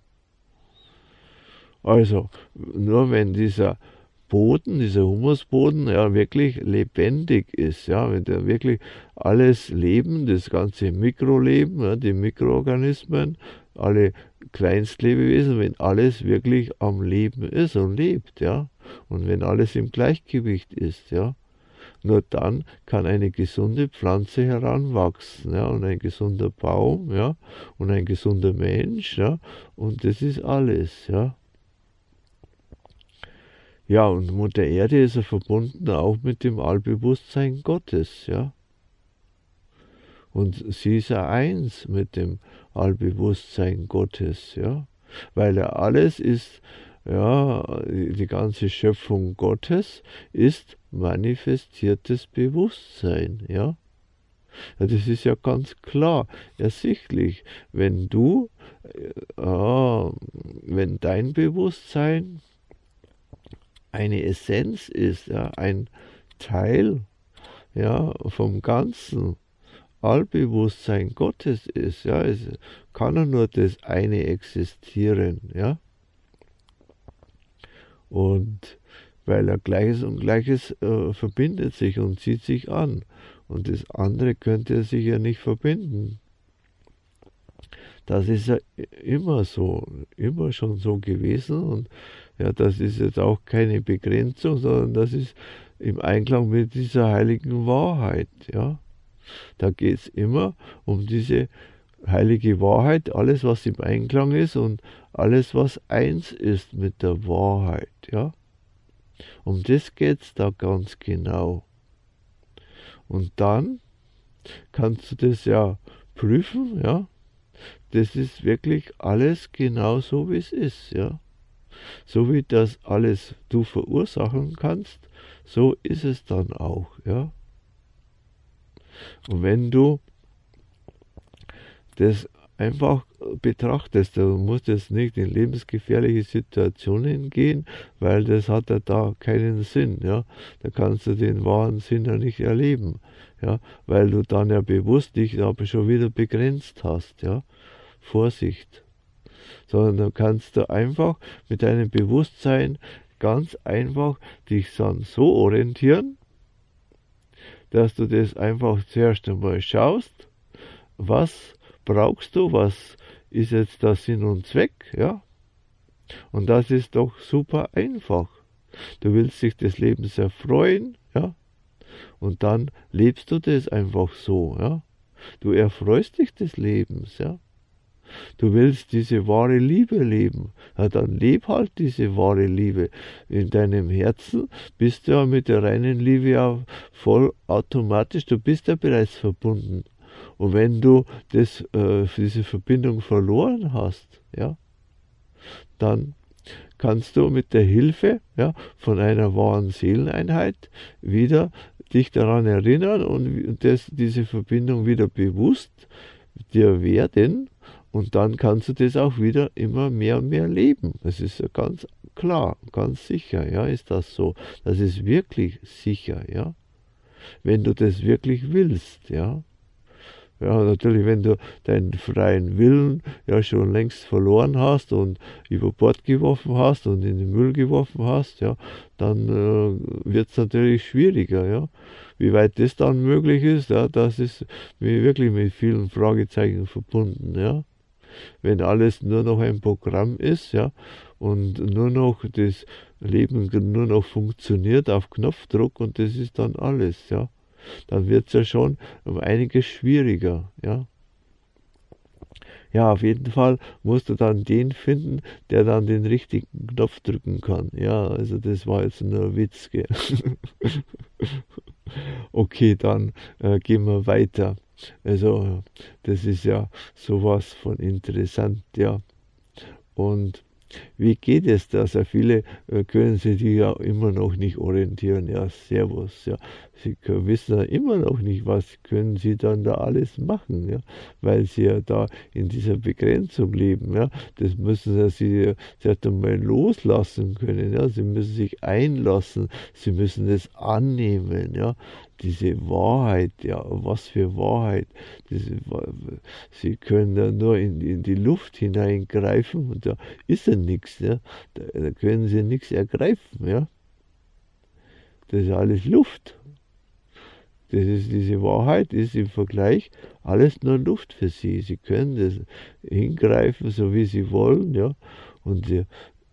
Also, nur wenn dieser Boden, dieser Humusboden, ja, wirklich lebendig ist, ja, wenn der wirklich alles Leben, das ganze Mikroleben, ja, die Mikroorganismen, alle Kleinstlebewesen, wenn alles wirklich am Leben ist und lebt, ja, und wenn alles im Gleichgewicht ist, ja, Nur dann kann eine gesunde Pflanze heranwachsen, ja, und ein gesunder Baum, ja, und ein gesunder Mensch, ja, und das ist alles, ja. Ja, und Mutter Erde ist ja verbunden auch mit dem Allbewusstsein Gottes, ja. Und sie ist ja eins mit dem Allbewusstsein Gottes, ja. Weil ja alles ist, ja, die ganze Schöpfung Gottes ist manifestiertes Bewusstsein, ja. Ja, das ist ja ganz klar, ersichtlich. Wenn du, wenn dein Bewusstsein eine Essenz ist, ja, ein Teil, ja, vom Ganzen, Allbewusstsein Gottes ist, ja, es kann ja nur das eine existieren, ja. Und weil er Gleiches und Gleiches verbindet sich und zieht sich an. Und das andere könnte sich ja nicht verbinden. Das ist ja immer so, immer schon so gewesen. Und ja, das ist jetzt auch keine Begrenzung, sondern das ist im Einklang mit dieser heiligen Wahrheit, ja. Da geht es immer um diese heilige Wahrheit, alles was im Einklang ist und alles was eins ist mit der Wahrheit, ja. Um das geht es da ganz genau. Und dann kannst du das ja prüfen, ja. Das ist wirklich alles genau so, wie es ist, ja. So wie das alles du verursachen kannst, so ist es dann auch, ja. Und wenn du das einfach betrachtest, du musst jetzt nicht in lebensgefährliche Situationen gehen, weil das hat ja da keinen Sinn, ja. Da kannst du den wahren Sinn ja nicht erleben, ja, weil du dann ja bewusst dich aber schon wieder begrenzt hast, ja. Vorsicht. Sondern dann kannst du einfach mit deinem Bewusstsein ganz einfach dich dann so orientieren, dass du das einfach zuerst einmal schaust, was brauchst du, was ist jetzt der Sinn und Zweck, ja? Und das ist doch super einfach. Du willst dich des Lebens erfreuen, ja? Und dann lebst du das einfach so, ja? Du erfreust dich des Lebens, ja? Du willst diese wahre Liebe leben, ja, dann leb halt diese wahre Liebe. In deinem Herzen bist du ja mit der reinen Liebe ja voll automatisch, du bist ja bereits verbunden. Und wenn du diese Verbindung verloren hast, ja, dann kannst du mit der Hilfe, ja, von einer wahren Seeleneinheit wieder dich daran erinnern und diese Verbindung wieder bewusst dir werden. Und dann kannst du das auch wieder immer mehr und mehr leben. Das ist ja ganz klar, ganz sicher, ja, ist das so. Das ist wirklich sicher, ja. Wenn du das wirklich willst, ja. Ja, natürlich, wenn du deinen freien Willen ja schon längst verloren hast und über Bord geworfen hast und in den Müll geworfen hast, ja, dann wird es natürlich schwieriger, ja. Wie weit das dann möglich ist, ja, das ist wirklich mit vielen Fragezeichen verbunden, ja. Wenn alles nur noch ein Programm ist, ja, und nur noch das Leben nur noch funktioniert auf Knopfdruck und das ist dann alles, ja, dann wird es ja schon um einiges schwieriger, ja. Ja, auf jeden Fall musst du dann den finden, der dann den richtigen Knopf drücken kann. Ja, also das war jetzt nur ein Witz, gell. Okay, dann gehen wir weiter. Also, das ist ja sowas von interessant, ja. Und wie geht es da? Sehr viele können sich ja immer noch nicht orientieren. Ja, Servus. Ja, sie wissen ja immer noch nicht, was können sie dann da alles machen, ja, weil sie ja da in dieser Begrenzung leben. Ja, das müssen sie zuerst einmal loslassen können. Ja, sie müssen sich einlassen, sie müssen es annehmen. Ja, diese Wahrheit, ja, was für Wahrheit. Sie können da nur in die Luft hineingreifen und da ist ja nichts, ja. Da können sie nichts ergreifen, ja. Das ist alles Luft. Diese Wahrheit ist im Vergleich alles nur Luft für sie. Sie können das hingreifen, so wie sie wollen, ja. Und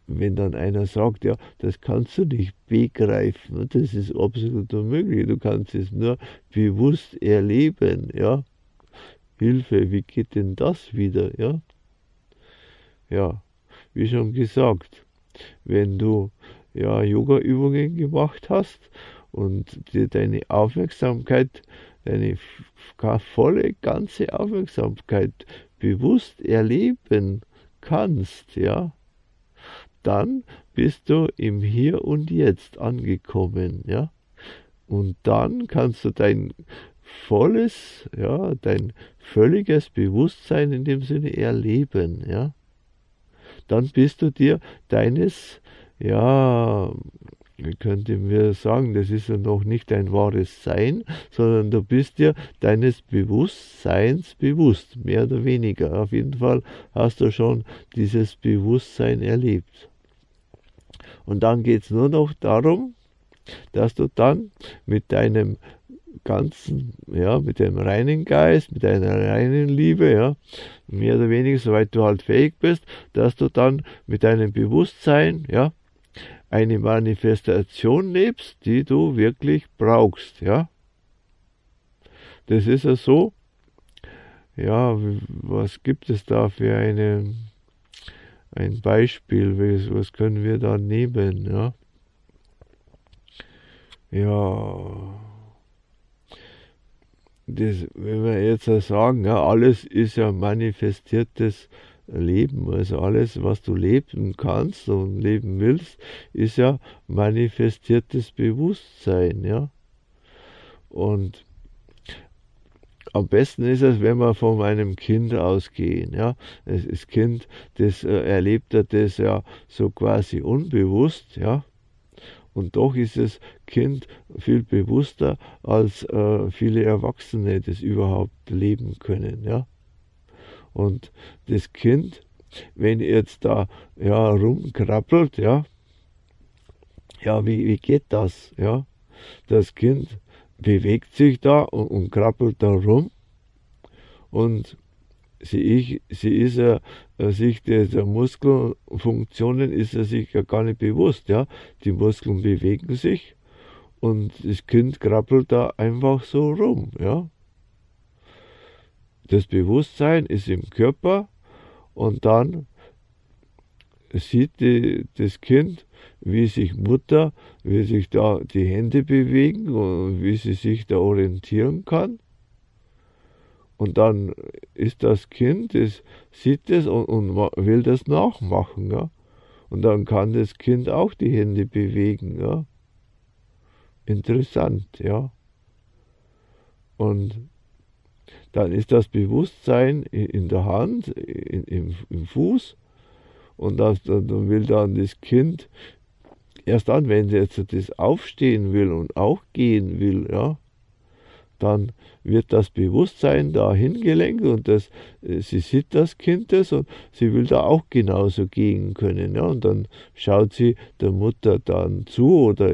wenn dann einer sagt, ja, das kannst du nicht begreifen, das ist absolut unmöglich, du kannst es nur bewusst erleben, ja. Hilfe, wie geht denn das wieder, ja? Ja, wie schon gesagt, wenn du ja Yoga-Übungen gemacht hast und dir deine Aufmerksamkeit, deine volle, ganze Aufmerksamkeit bewusst erleben kannst, ja, dann bist du im Hier und Jetzt angekommen, ja. Und dann kannst du dein volles, ja, dein völliges Bewusstsein in dem Sinne erleben, ja. Dann bist du dir deines, ja, wie könnten wir sagen, das ist ja noch nicht dein wahres Sein, sondern du bist dir deines Bewusstseins bewusst, mehr oder weniger. Auf jeden Fall hast du schon dieses Bewusstsein erlebt. Und dann geht es nur noch darum, dass du dann mit deinem ganzen, ja, mit dem reinen Geist, mit deiner reinen Liebe, ja, mehr oder weniger, soweit du halt fähig bist, dass du dann mit deinem Bewusstsein, ja, eine Manifestation lebst, die du wirklich brauchst, ja. Das ist ja so, ja, was gibt es da für ein Beispiel, was können wir da nehmen, ja. Ja, das, wenn wir jetzt sagen, ja, alles ist ja manifestiertes Leben, also alles, was du leben kannst und leben willst, ist ja manifestiertes Bewusstsein, ja. Und am besten ist es, wenn wir von einem Kind ausgehen, ja. Das Kind, das erlebt das ja so quasi unbewusst, ja. Und doch ist das Kind viel bewusster als viele Erwachsene das überhaupt leben können, ja. Und das Kind, wenn jetzt da ja rumkrabbelt, ja, wie geht das, ja? Das Kind bewegt sich da und krabbelt da rum und sie ist ja sich der Muskelfunktionen ist er sich ja gar nicht bewusst, ja. Die Muskeln bewegen sich und das Kind krabbelt da einfach so rum, ja. Das Bewusstsein ist im Körper und dann sieht das Kind, wie sich wie sich da die Hände bewegen und wie sie sich da orientieren kann. Und dann ist das Kind, das sieht das und will das nachmachen, ja. Und dann kann das Kind auch die Hände bewegen, ja. Interessant, ja. Und dann ist das Bewusstsein in der Hand, im Fuß. Und dann will dann das Kind, erst dann, wenn sie jetzt das aufstehen will und auch gehen will, ja, dann wird das Bewusstsein da hingelenkt und sie sieht das Kind das und sie will da auch genauso gehen können. Ja, und dann schaut sie der Mutter dann zu oder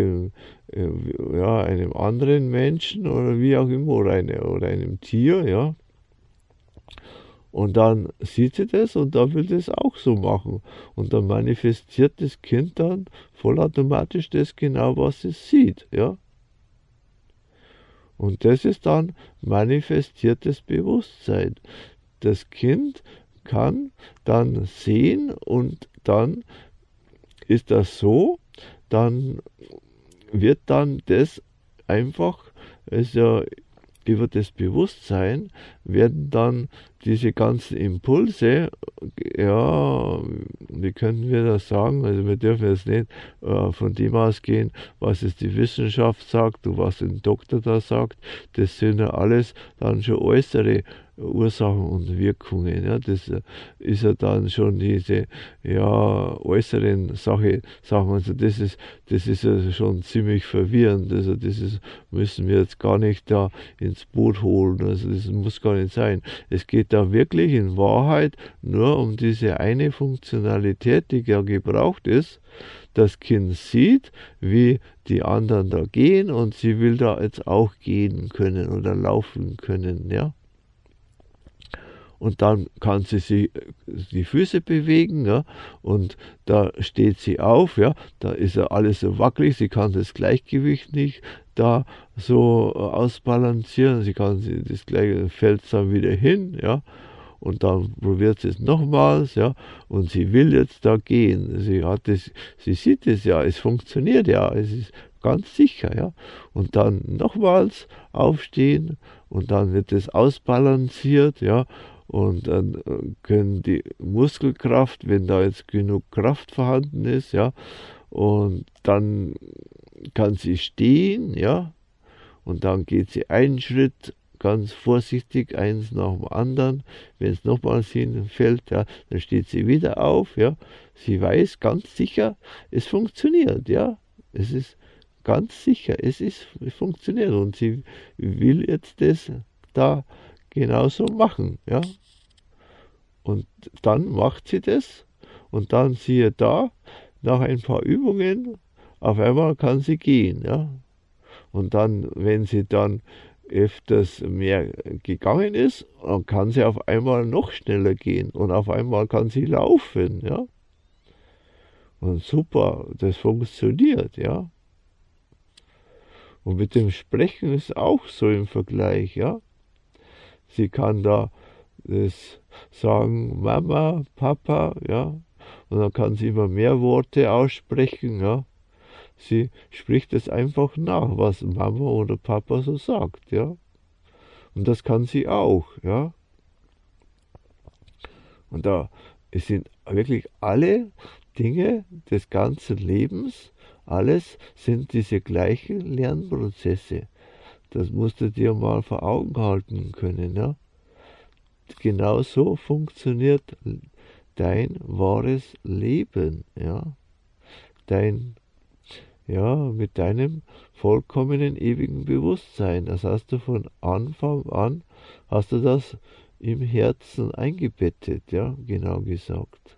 einem anderen Menschen oder wie auch immer oder einem Tier, ja. Und dann sieht sie das und dann will das auch so machen. Und dann manifestiert das Kind dann vollautomatisch das genau, was es sieht, ja. Und das ist dann manifestiertes Bewusstsein. Das Kind kann dann sehen und dann ist das so, dann wird dann das einfach, also über das Bewusstsein werden dann diese ganzen Impulse, ja, wie können wir das sagen? Also wir dürfen jetzt nicht von dem ausgehen, was es die Wissenschaft sagt und was ein Doktor da sagt. Das sind ja alles dann schon äußere Ursachen und Wirkungen. Ja. Das ist ja dann schon diese äußeren Sachen. Also das ist ja schon ziemlich verwirrend. Also müssen wir jetzt gar nicht da ins Boot holen. Also das muss gar nicht sein. Es geht da wirklich in Wahrheit nur um diese eine Funktionalität, die ja gebraucht ist. Das Kind sieht, wie die anderen da gehen und sie will da jetzt auch gehen können oder laufen können, ja. und dann kann sie die Füße bewegen, ja, und da steht sie auf, ja, da ist ja alles so wackelig, sie kann das Gleichgewicht nicht da so ausbalancieren, das gleiche fällt dann wieder hin, ja, und dann probiert sie es nochmals, ja, und sie will jetzt da gehen. Sie sieht es ja, es funktioniert ja, es ist ganz sicher, ja. Und dann nochmals aufstehen und dann wird es ausbalanciert, ja. Und dann können die Muskelkraft, wenn da jetzt genug Kraft vorhanden ist, ja, und dann kann sie stehen, ja, und dann geht sie einen Schritt ganz vorsichtig, eins nach dem anderen. Wenn es nochmals hinfällt, ja, dann steht sie wieder auf, ja. Sie weiß ganz sicher, es funktioniert, ja. Es ist ganz sicher, es funktioniert und sie will jetzt das da genauso machen, ja. Und dann macht sie das und dann siehe da, nach ein paar Übungen, auf einmal kann sie gehen, ja. Und dann, wenn sie dann öfters mehr gegangen ist, dann kann sie auf einmal noch schneller gehen und auf einmal kann sie laufen, ja. Und super, das funktioniert, ja. Und mit dem Sprechen ist auch so im Vergleich, ja. Sie kann da das sagen, Mama, Papa, ja. Und dann kann sie immer mehr Worte aussprechen, ja. Sie spricht es einfach nach, was Mama oder Papa so sagt, ja. Und das kann sie auch, ja. Und da sind wirklich alle Dinge des ganzen Lebens, alles sind diese gleichen Lernprozesse. Das musst du dir mal vor Augen halten können, ja. Genau so funktioniert dein wahres Leben, ja. Mit deinem vollkommenen ewigen Bewusstsein. Das hast du von Anfang an, hast du das im Herzen eingebettet, ja, genau gesagt.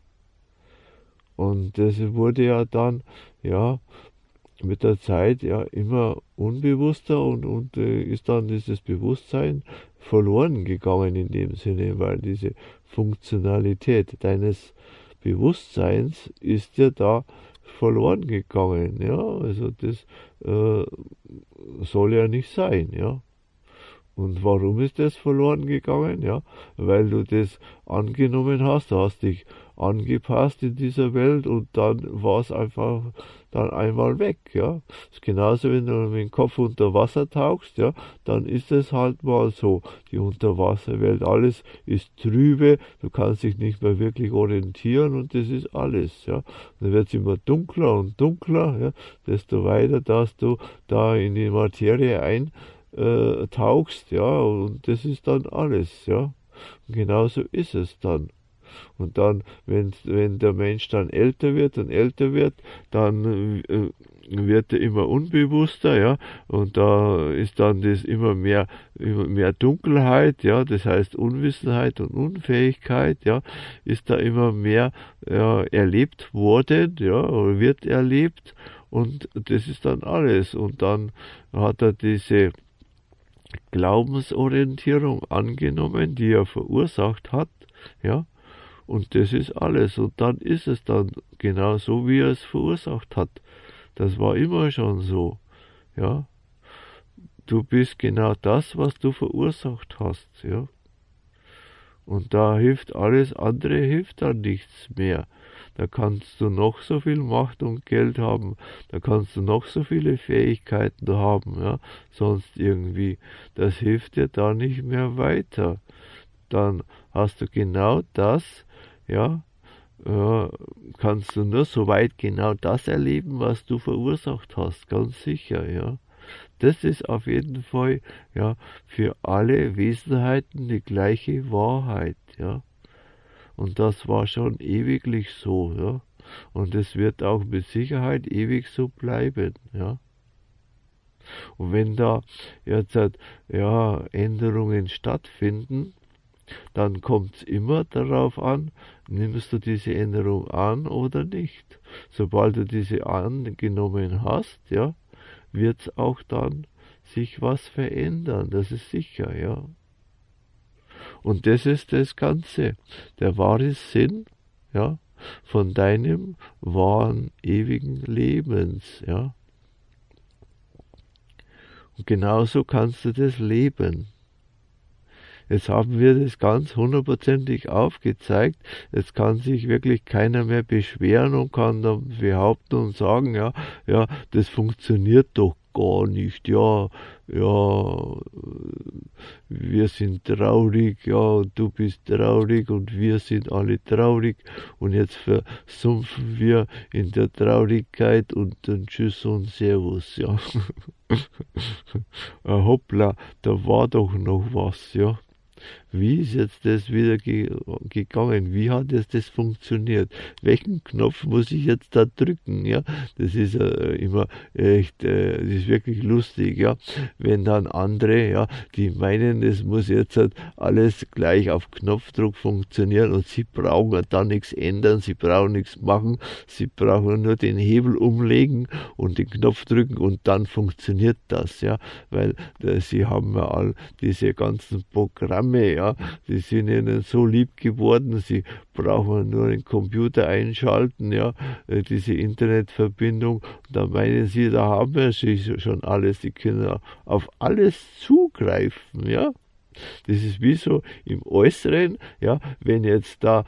Und das wurde ja dann, ja, mit der Zeit ja immer unbewusster und ist dann dieses Bewusstsein verloren gegangen in dem Sinne, weil diese Funktionalität deines Bewusstseins ist ja da verloren gegangen, ja, also das soll ja nicht sein, ja. Und warum ist das verloren gegangen? Ja, weil du das angenommen hast, du hast dich angepasst in dieser Welt und dann war es einfach dann einmal weg, ja. Das ist genauso, wenn du mit dem Kopf unter Wasser tauchst, ja, dann ist es halt mal so, die Unterwasserwelt, alles ist trübe, du kannst dich nicht mehr wirklich orientieren und das ist alles, ja. Dann wird es immer dunkler und dunkler, ja, desto weiter, dass du da in die Materie tauchst, ja, und das ist dann alles, ja. Und genauso ist es dann. Und dann, wenn der Mensch dann älter wird, dann wird er immer unbewusster, ja, und da ist dann das immer mehr Dunkelheit, ja, das heißt Unwissenheit und Unfähigkeit, ja, ist da immer mehr erlebt worden, ja, oder wird erlebt, und das ist dann alles. Und dann hat er diese Glaubensorientierung angenommen, die er verursacht hat, ja, und das ist alles. Und dann ist es dann genau so, wie er es verursacht hat. Das war immer schon so, ja. Du bist genau das, was du verursacht hast, ja. Und da hilft alles andere, hilft dann nichts mehr. Da kannst du noch so viel Macht und Geld haben, da kannst du noch so viele Fähigkeiten haben, ja, sonst irgendwie. Das hilft dir da nicht mehr weiter. Dann hast du genau das, ja, kannst du nur so weit genau das erleben, was du verursacht hast, ganz sicher, ja. Das ist auf jeden Fall, ja, für alle Wesenheiten die gleiche Wahrheit, ja. Und das war schon ewiglich so, ja. Und es wird auch mit Sicherheit ewig so bleiben, ja. Und wenn da jetzt Änderungen stattfinden, dann kommt es immer darauf an, nimmst du diese Änderung an oder nicht. Sobald du diese angenommen hast, ja, wird es auch dann sich was verändern, das ist sicher, ja. Und das ist das Ganze, der wahre Sinn, ja, von deinem wahren, ewigen Lebens, ja. Und genauso kannst du das leben. Jetzt haben wir das ganz hundertprozentig aufgezeigt. Jetzt kann sich wirklich keiner mehr beschweren und kann dann behaupten und sagen, ja, ja, das funktioniert doch gar nicht, ja, ja, wir sind traurig, ja, und du bist traurig und wir sind alle traurig und jetzt versumpfen wir in der Traurigkeit und dann Tschüss und Servus, ja. Hoppla, da war doch noch was, ja. Wie ist jetzt das wieder gegangen? Wie hat jetzt das funktioniert? Welchen Knopf muss ich jetzt da drücken? Ja, das ist immer echt, das ist wirklich lustig, ja. Wenn dann andere, ja, die meinen, es muss jetzt halt alles gleich auf Knopfdruck funktionieren und sie brauchen da nichts ändern, sie brauchen nichts machen, sie brauchen nur den Hebel umlegen und den Knopf drücken und dann funktioniert das, ja, weil sie haben ja all diese ganzen Programme, ja, die sind ihnen so lieb geworden, sie brauchen nur den Computer einschalten, ja, diese Internetverbindung, da meinen sie, da haben wir schon alles, die können auf alles zugreifen, ja. Das ist wie so im Äußeren, ja, wenn jetzt da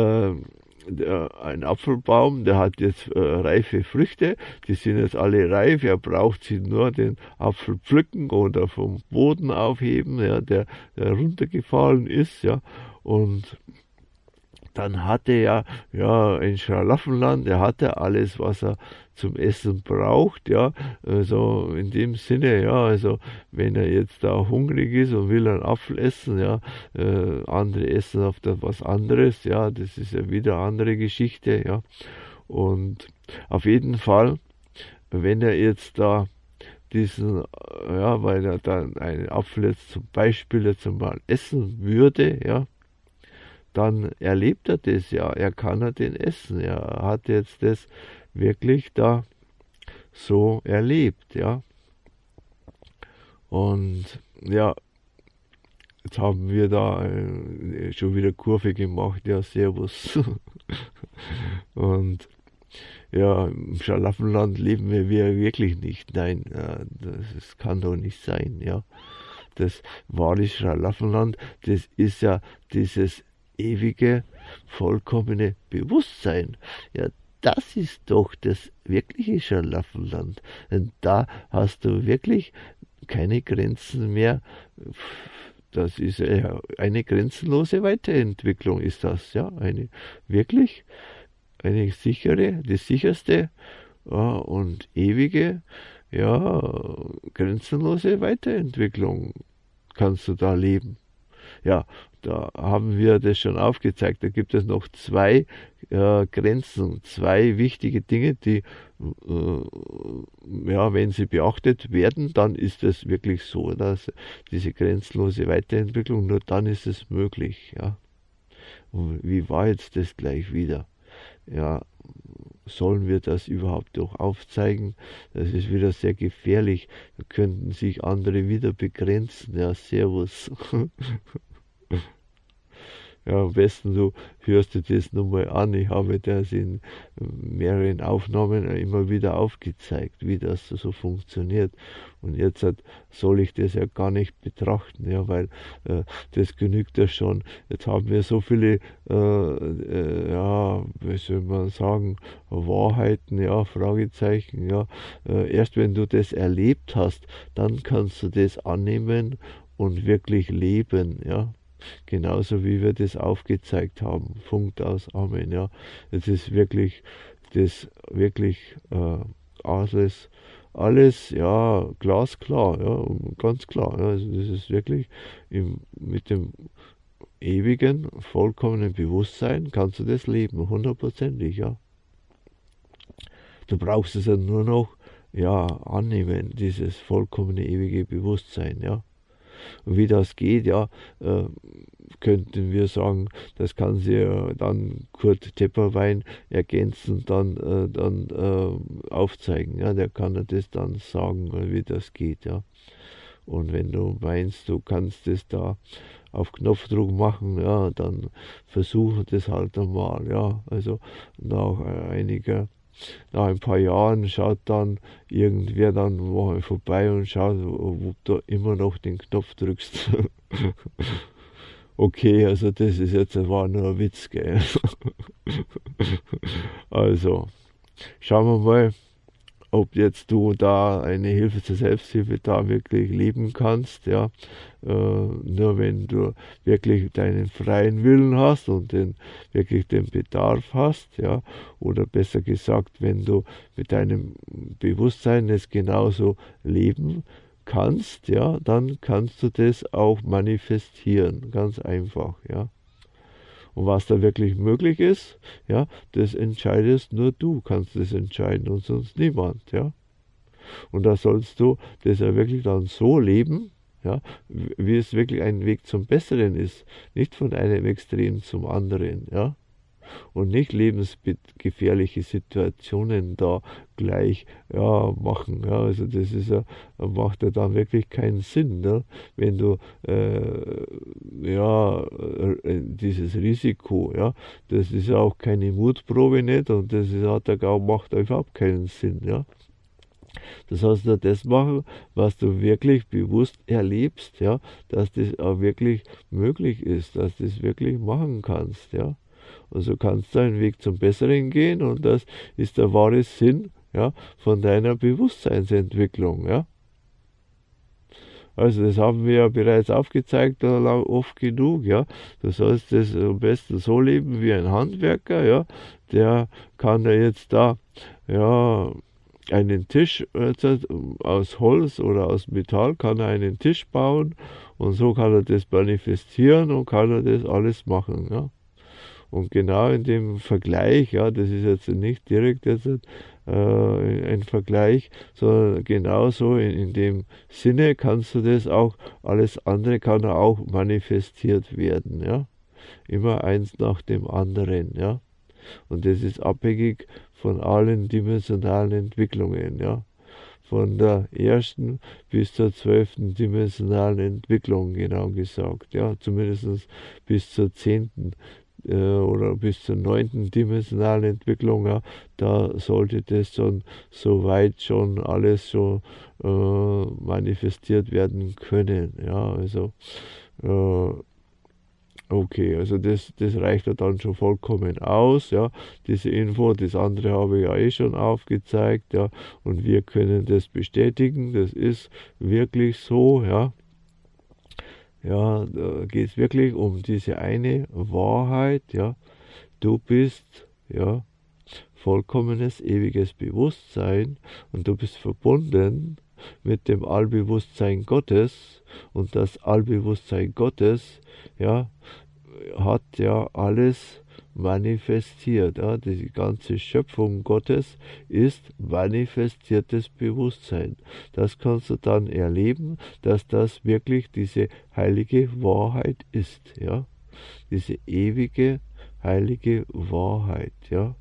ein Apfelbaum, der hat jetzt reife Früchte, die sind jetzt alle reif, er braucht sie nur den Apfel pflücken oder vom Boden aufheben, ja, der runtergefallen ist, ja, und dann hatte er ja in Schlaraffenland, er hatte alles, was er zum Essen braucht, ja, also in dem Sinne, ja, also wenn er jetzt da hungrig ist und will einen Apfel essen, ja, andere essen auf das was anderes, ja, das ist ja wieder eine andere Geschichte, ja, und auf jeden Fall, wenn er jetzt da diesen, ja, weil er dann einen Apfel jetzt zum Beispiel jetzt mal essen würde, ja, dann erlebt er das ja, er kann ja den essen, er hat jetzt das wirklich da so erlebt, ja. Und ja, jetzt haben wir da schon wieder Kurve gemacht, ja, servus. Und ja, im Schlaraffenland leben wir wirklich nicht, nein, das kann doch nicht sein, ja. Das wahre Schlaraffenland, das ist ja dieses ewige, vollkommene Bewusstsein. Ja, das ist doch das wirkliche Schlaraffenland. Und da hast du wirklich keine Grenzen mehr. Das ist eine grenzenlose Weiterentwicklung, ist das, ja, eine wirklich eine sichere, die sicherste, ja, und ewige, ja, grenzenlose Weiterentwicklung kannst du da leben. Ja, da haben wir das schon aufgezeigt. Da gibt es noch zwei Grenzen, zwei wichtige Dinge, die, ja, wenn sie beachtet werden, dann ist es wirklich so, dass diese grenzenlose Weiterentwicklung, nur dann ist es möglich. Ja. Und wie war jetzt das gleich wieder? Ja, sollen wir das überhaupt doch aufzeigen? Das ist wieder sehr gefährlich. Da könnten sich andere wieder begrenzen. Ja, servus. Ja, am besten du hörst dir das nochmal an. Ich habe das in mehreren Aufnahmen immer wieder aufgezeigt, wie das so funktioniert. Und jetzt soll ich das ja gar nicht betrachten, ja, weil das genügt ja schon. Jetzt haben wir so viele, ja, wie soll man sagen, Wahrheiten, ja, Fragezeichen, ja. Erst wenn du das erlebt hast, dann kannst du das annehmen und wirklich leben, ja. Genauso wie wir das aufgezeigt haben. Punkt aus, Amen. Ja, es ist wirklich das wirklich alles ja glasklar, ja, ganz klar. Ja, also das ist wirklich mit dem ewigen, vollkommenen Bewusstsein kannst du das leben, hundertprozentig, ja. Du brauchst es ja nur noch ja annehmen, dieses vollkommene ewige Bewusstsein, ja. Und wie das geht, ja, könnten wir sagen, das kann sie dann Kurt Tepperwein ergänzend dann aufzeigen. Ja, der kann das dann sagen, wie das geht. Ja. Und wenn du meinst, du kannst es da auf Knopfdruck machen, ja, dann versuchen das halt einmal, ja. Also nach nach ein paar Jahren schaut dann irgendwer dann mal vorbei und schaut, ob du immer noch den Knopf drückst. Okay, also das ist jetzt, war nur ein Witz, gell. Also, schauen wir mal, ob jetzt du da eine Hilfe zur Selbsthilfe da wirklich leben kannst, ja. Nur wenn du wirklich deinen freien Willen hast und wirklich den Bedarf hast, ja, oder besser gesagt, wenn du mit deinem Bewusstsein es genauso leben kannst, ja, dann kannst du das auch manifestieren, ganz einfach, ja. Und was da wirklich möglich ist, ja, das entscheidest nur du, kannst das entscheiden und sonst niemand, ja. Und da sollst du das ja wirklich dann so leben, ja, wie es wirklich ein Weg zum Besseren ist, nicht von einem Extrem zum anderen, ja. Und nicht lebensgefährliche Situationen da gleich ja, machen. Ja, also das ist ja, macht ja dann wirklich keinen Sinn, ne? Wenn du dieses Risiko, ja, das ist ja auch keine Mutprobe nicht und das ist, macht überhaupt keinen Sinn, ja. Das heißt, nur das machen, was du wirklich bewusst erlebst, ja, dass das auch wirklich möglich ist, dass du das wirklich machen kannst, ja. Und so kannst du einen Weg zum Besseren gehen und das ist der wahre Sinn, ja, von deiner Bewusstseinsentwicklung, ja. Also das haben wir ja bereits aufgezeigt, oft genug, ja. Du sollst das am besten so leben wie ein Handwerker, ja. Der kann ja jetzt da, ja, einen Tisch aus Holz oder aus Metall, kann er einen Tisch bauen und so kann er das manifestieren und kann er das alles machen, ja. Und genau in dem Vergleich, ja, das ist jetzt nicht direkt jetzt ein Vergleich, sondern genauso in dem Sinne kannst du das auch, alles andere kann auch manifestiert werden, ja. Immer eins nach dem anderen, ja. Und das ist abhängig von allen dimensionalen Entwicklungen, ja. Von der ersten bis zur 12. dimensionalen Entwicklung, genau gesagt, ja. Zumindest bis zur 10. Oder bis zur 9. dimensionalen Entwicklung, ja, da sollte das dann soweit schon alles so manifestiert werden können. Ja, also okay, also das reicht ja dann schon vollkommen aus, ja, diese Info, das andere habe ich ja eh schon aufgezeigt, ja, und wir können das bestätigen, das ist wirklich so, ja. Ja, da geht es wirklich um diese eine Wahrheit, ja. Du bist, ja, vollkommenes, ewiges Bewusstsein und du bist verbunden mit dem Allbewusstsein Gottes und das Allbewusstsein Gottes, ja, hat ja alles manifestiert. Ja? Die ganze Schöpfung Gottes ist manifestiertes Bewusstsein. Das kannst du dann erleben, dass das wirklich diese heilige Wahrheit ist. Ja? Diese ewige, heilige Wahrheit. Ja?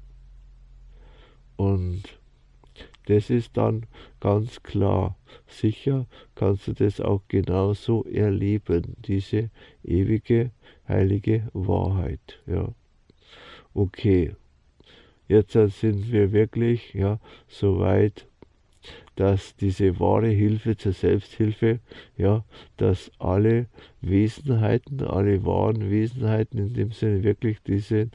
Und das ist dann ganz klar. Sicher kannst du das auch genauso erleben, diese ewige, heilige Wahrheit. Ja. Okay, jetzt sind wir wirklich ja, so weit, dass diese wahre Hilfe zur Selbsthilfe, ja, dass alle Wesenheiten, alle wahren Wesenheiten in dem Sinne wirklich diesen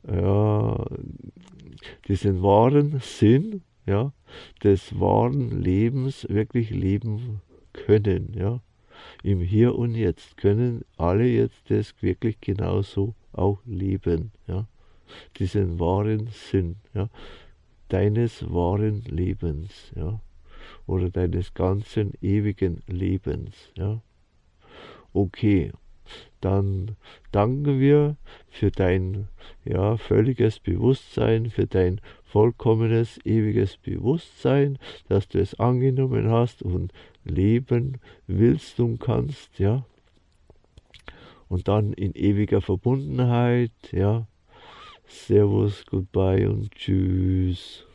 wahren Sinn, ja, des wahren Lebens wirklich leben können, ja. Im Hier und Jetzt können alle jetzt das wirklich genauso auch leben, ja. Diesen wahren Sinn, ja, deines wahren Lebens, ja, oder deines ganzen ewigen Lebens, ja. Okay, dann danken wir für dein ja, völliges Bewusstsein, für dein vollkommenes, ewiges Bewusstsein, dass du es angenommen hast und leben willst und kannst, ja. Und dann in ewiger Verbundenheit, ja. Servus, goodbye und tschüss.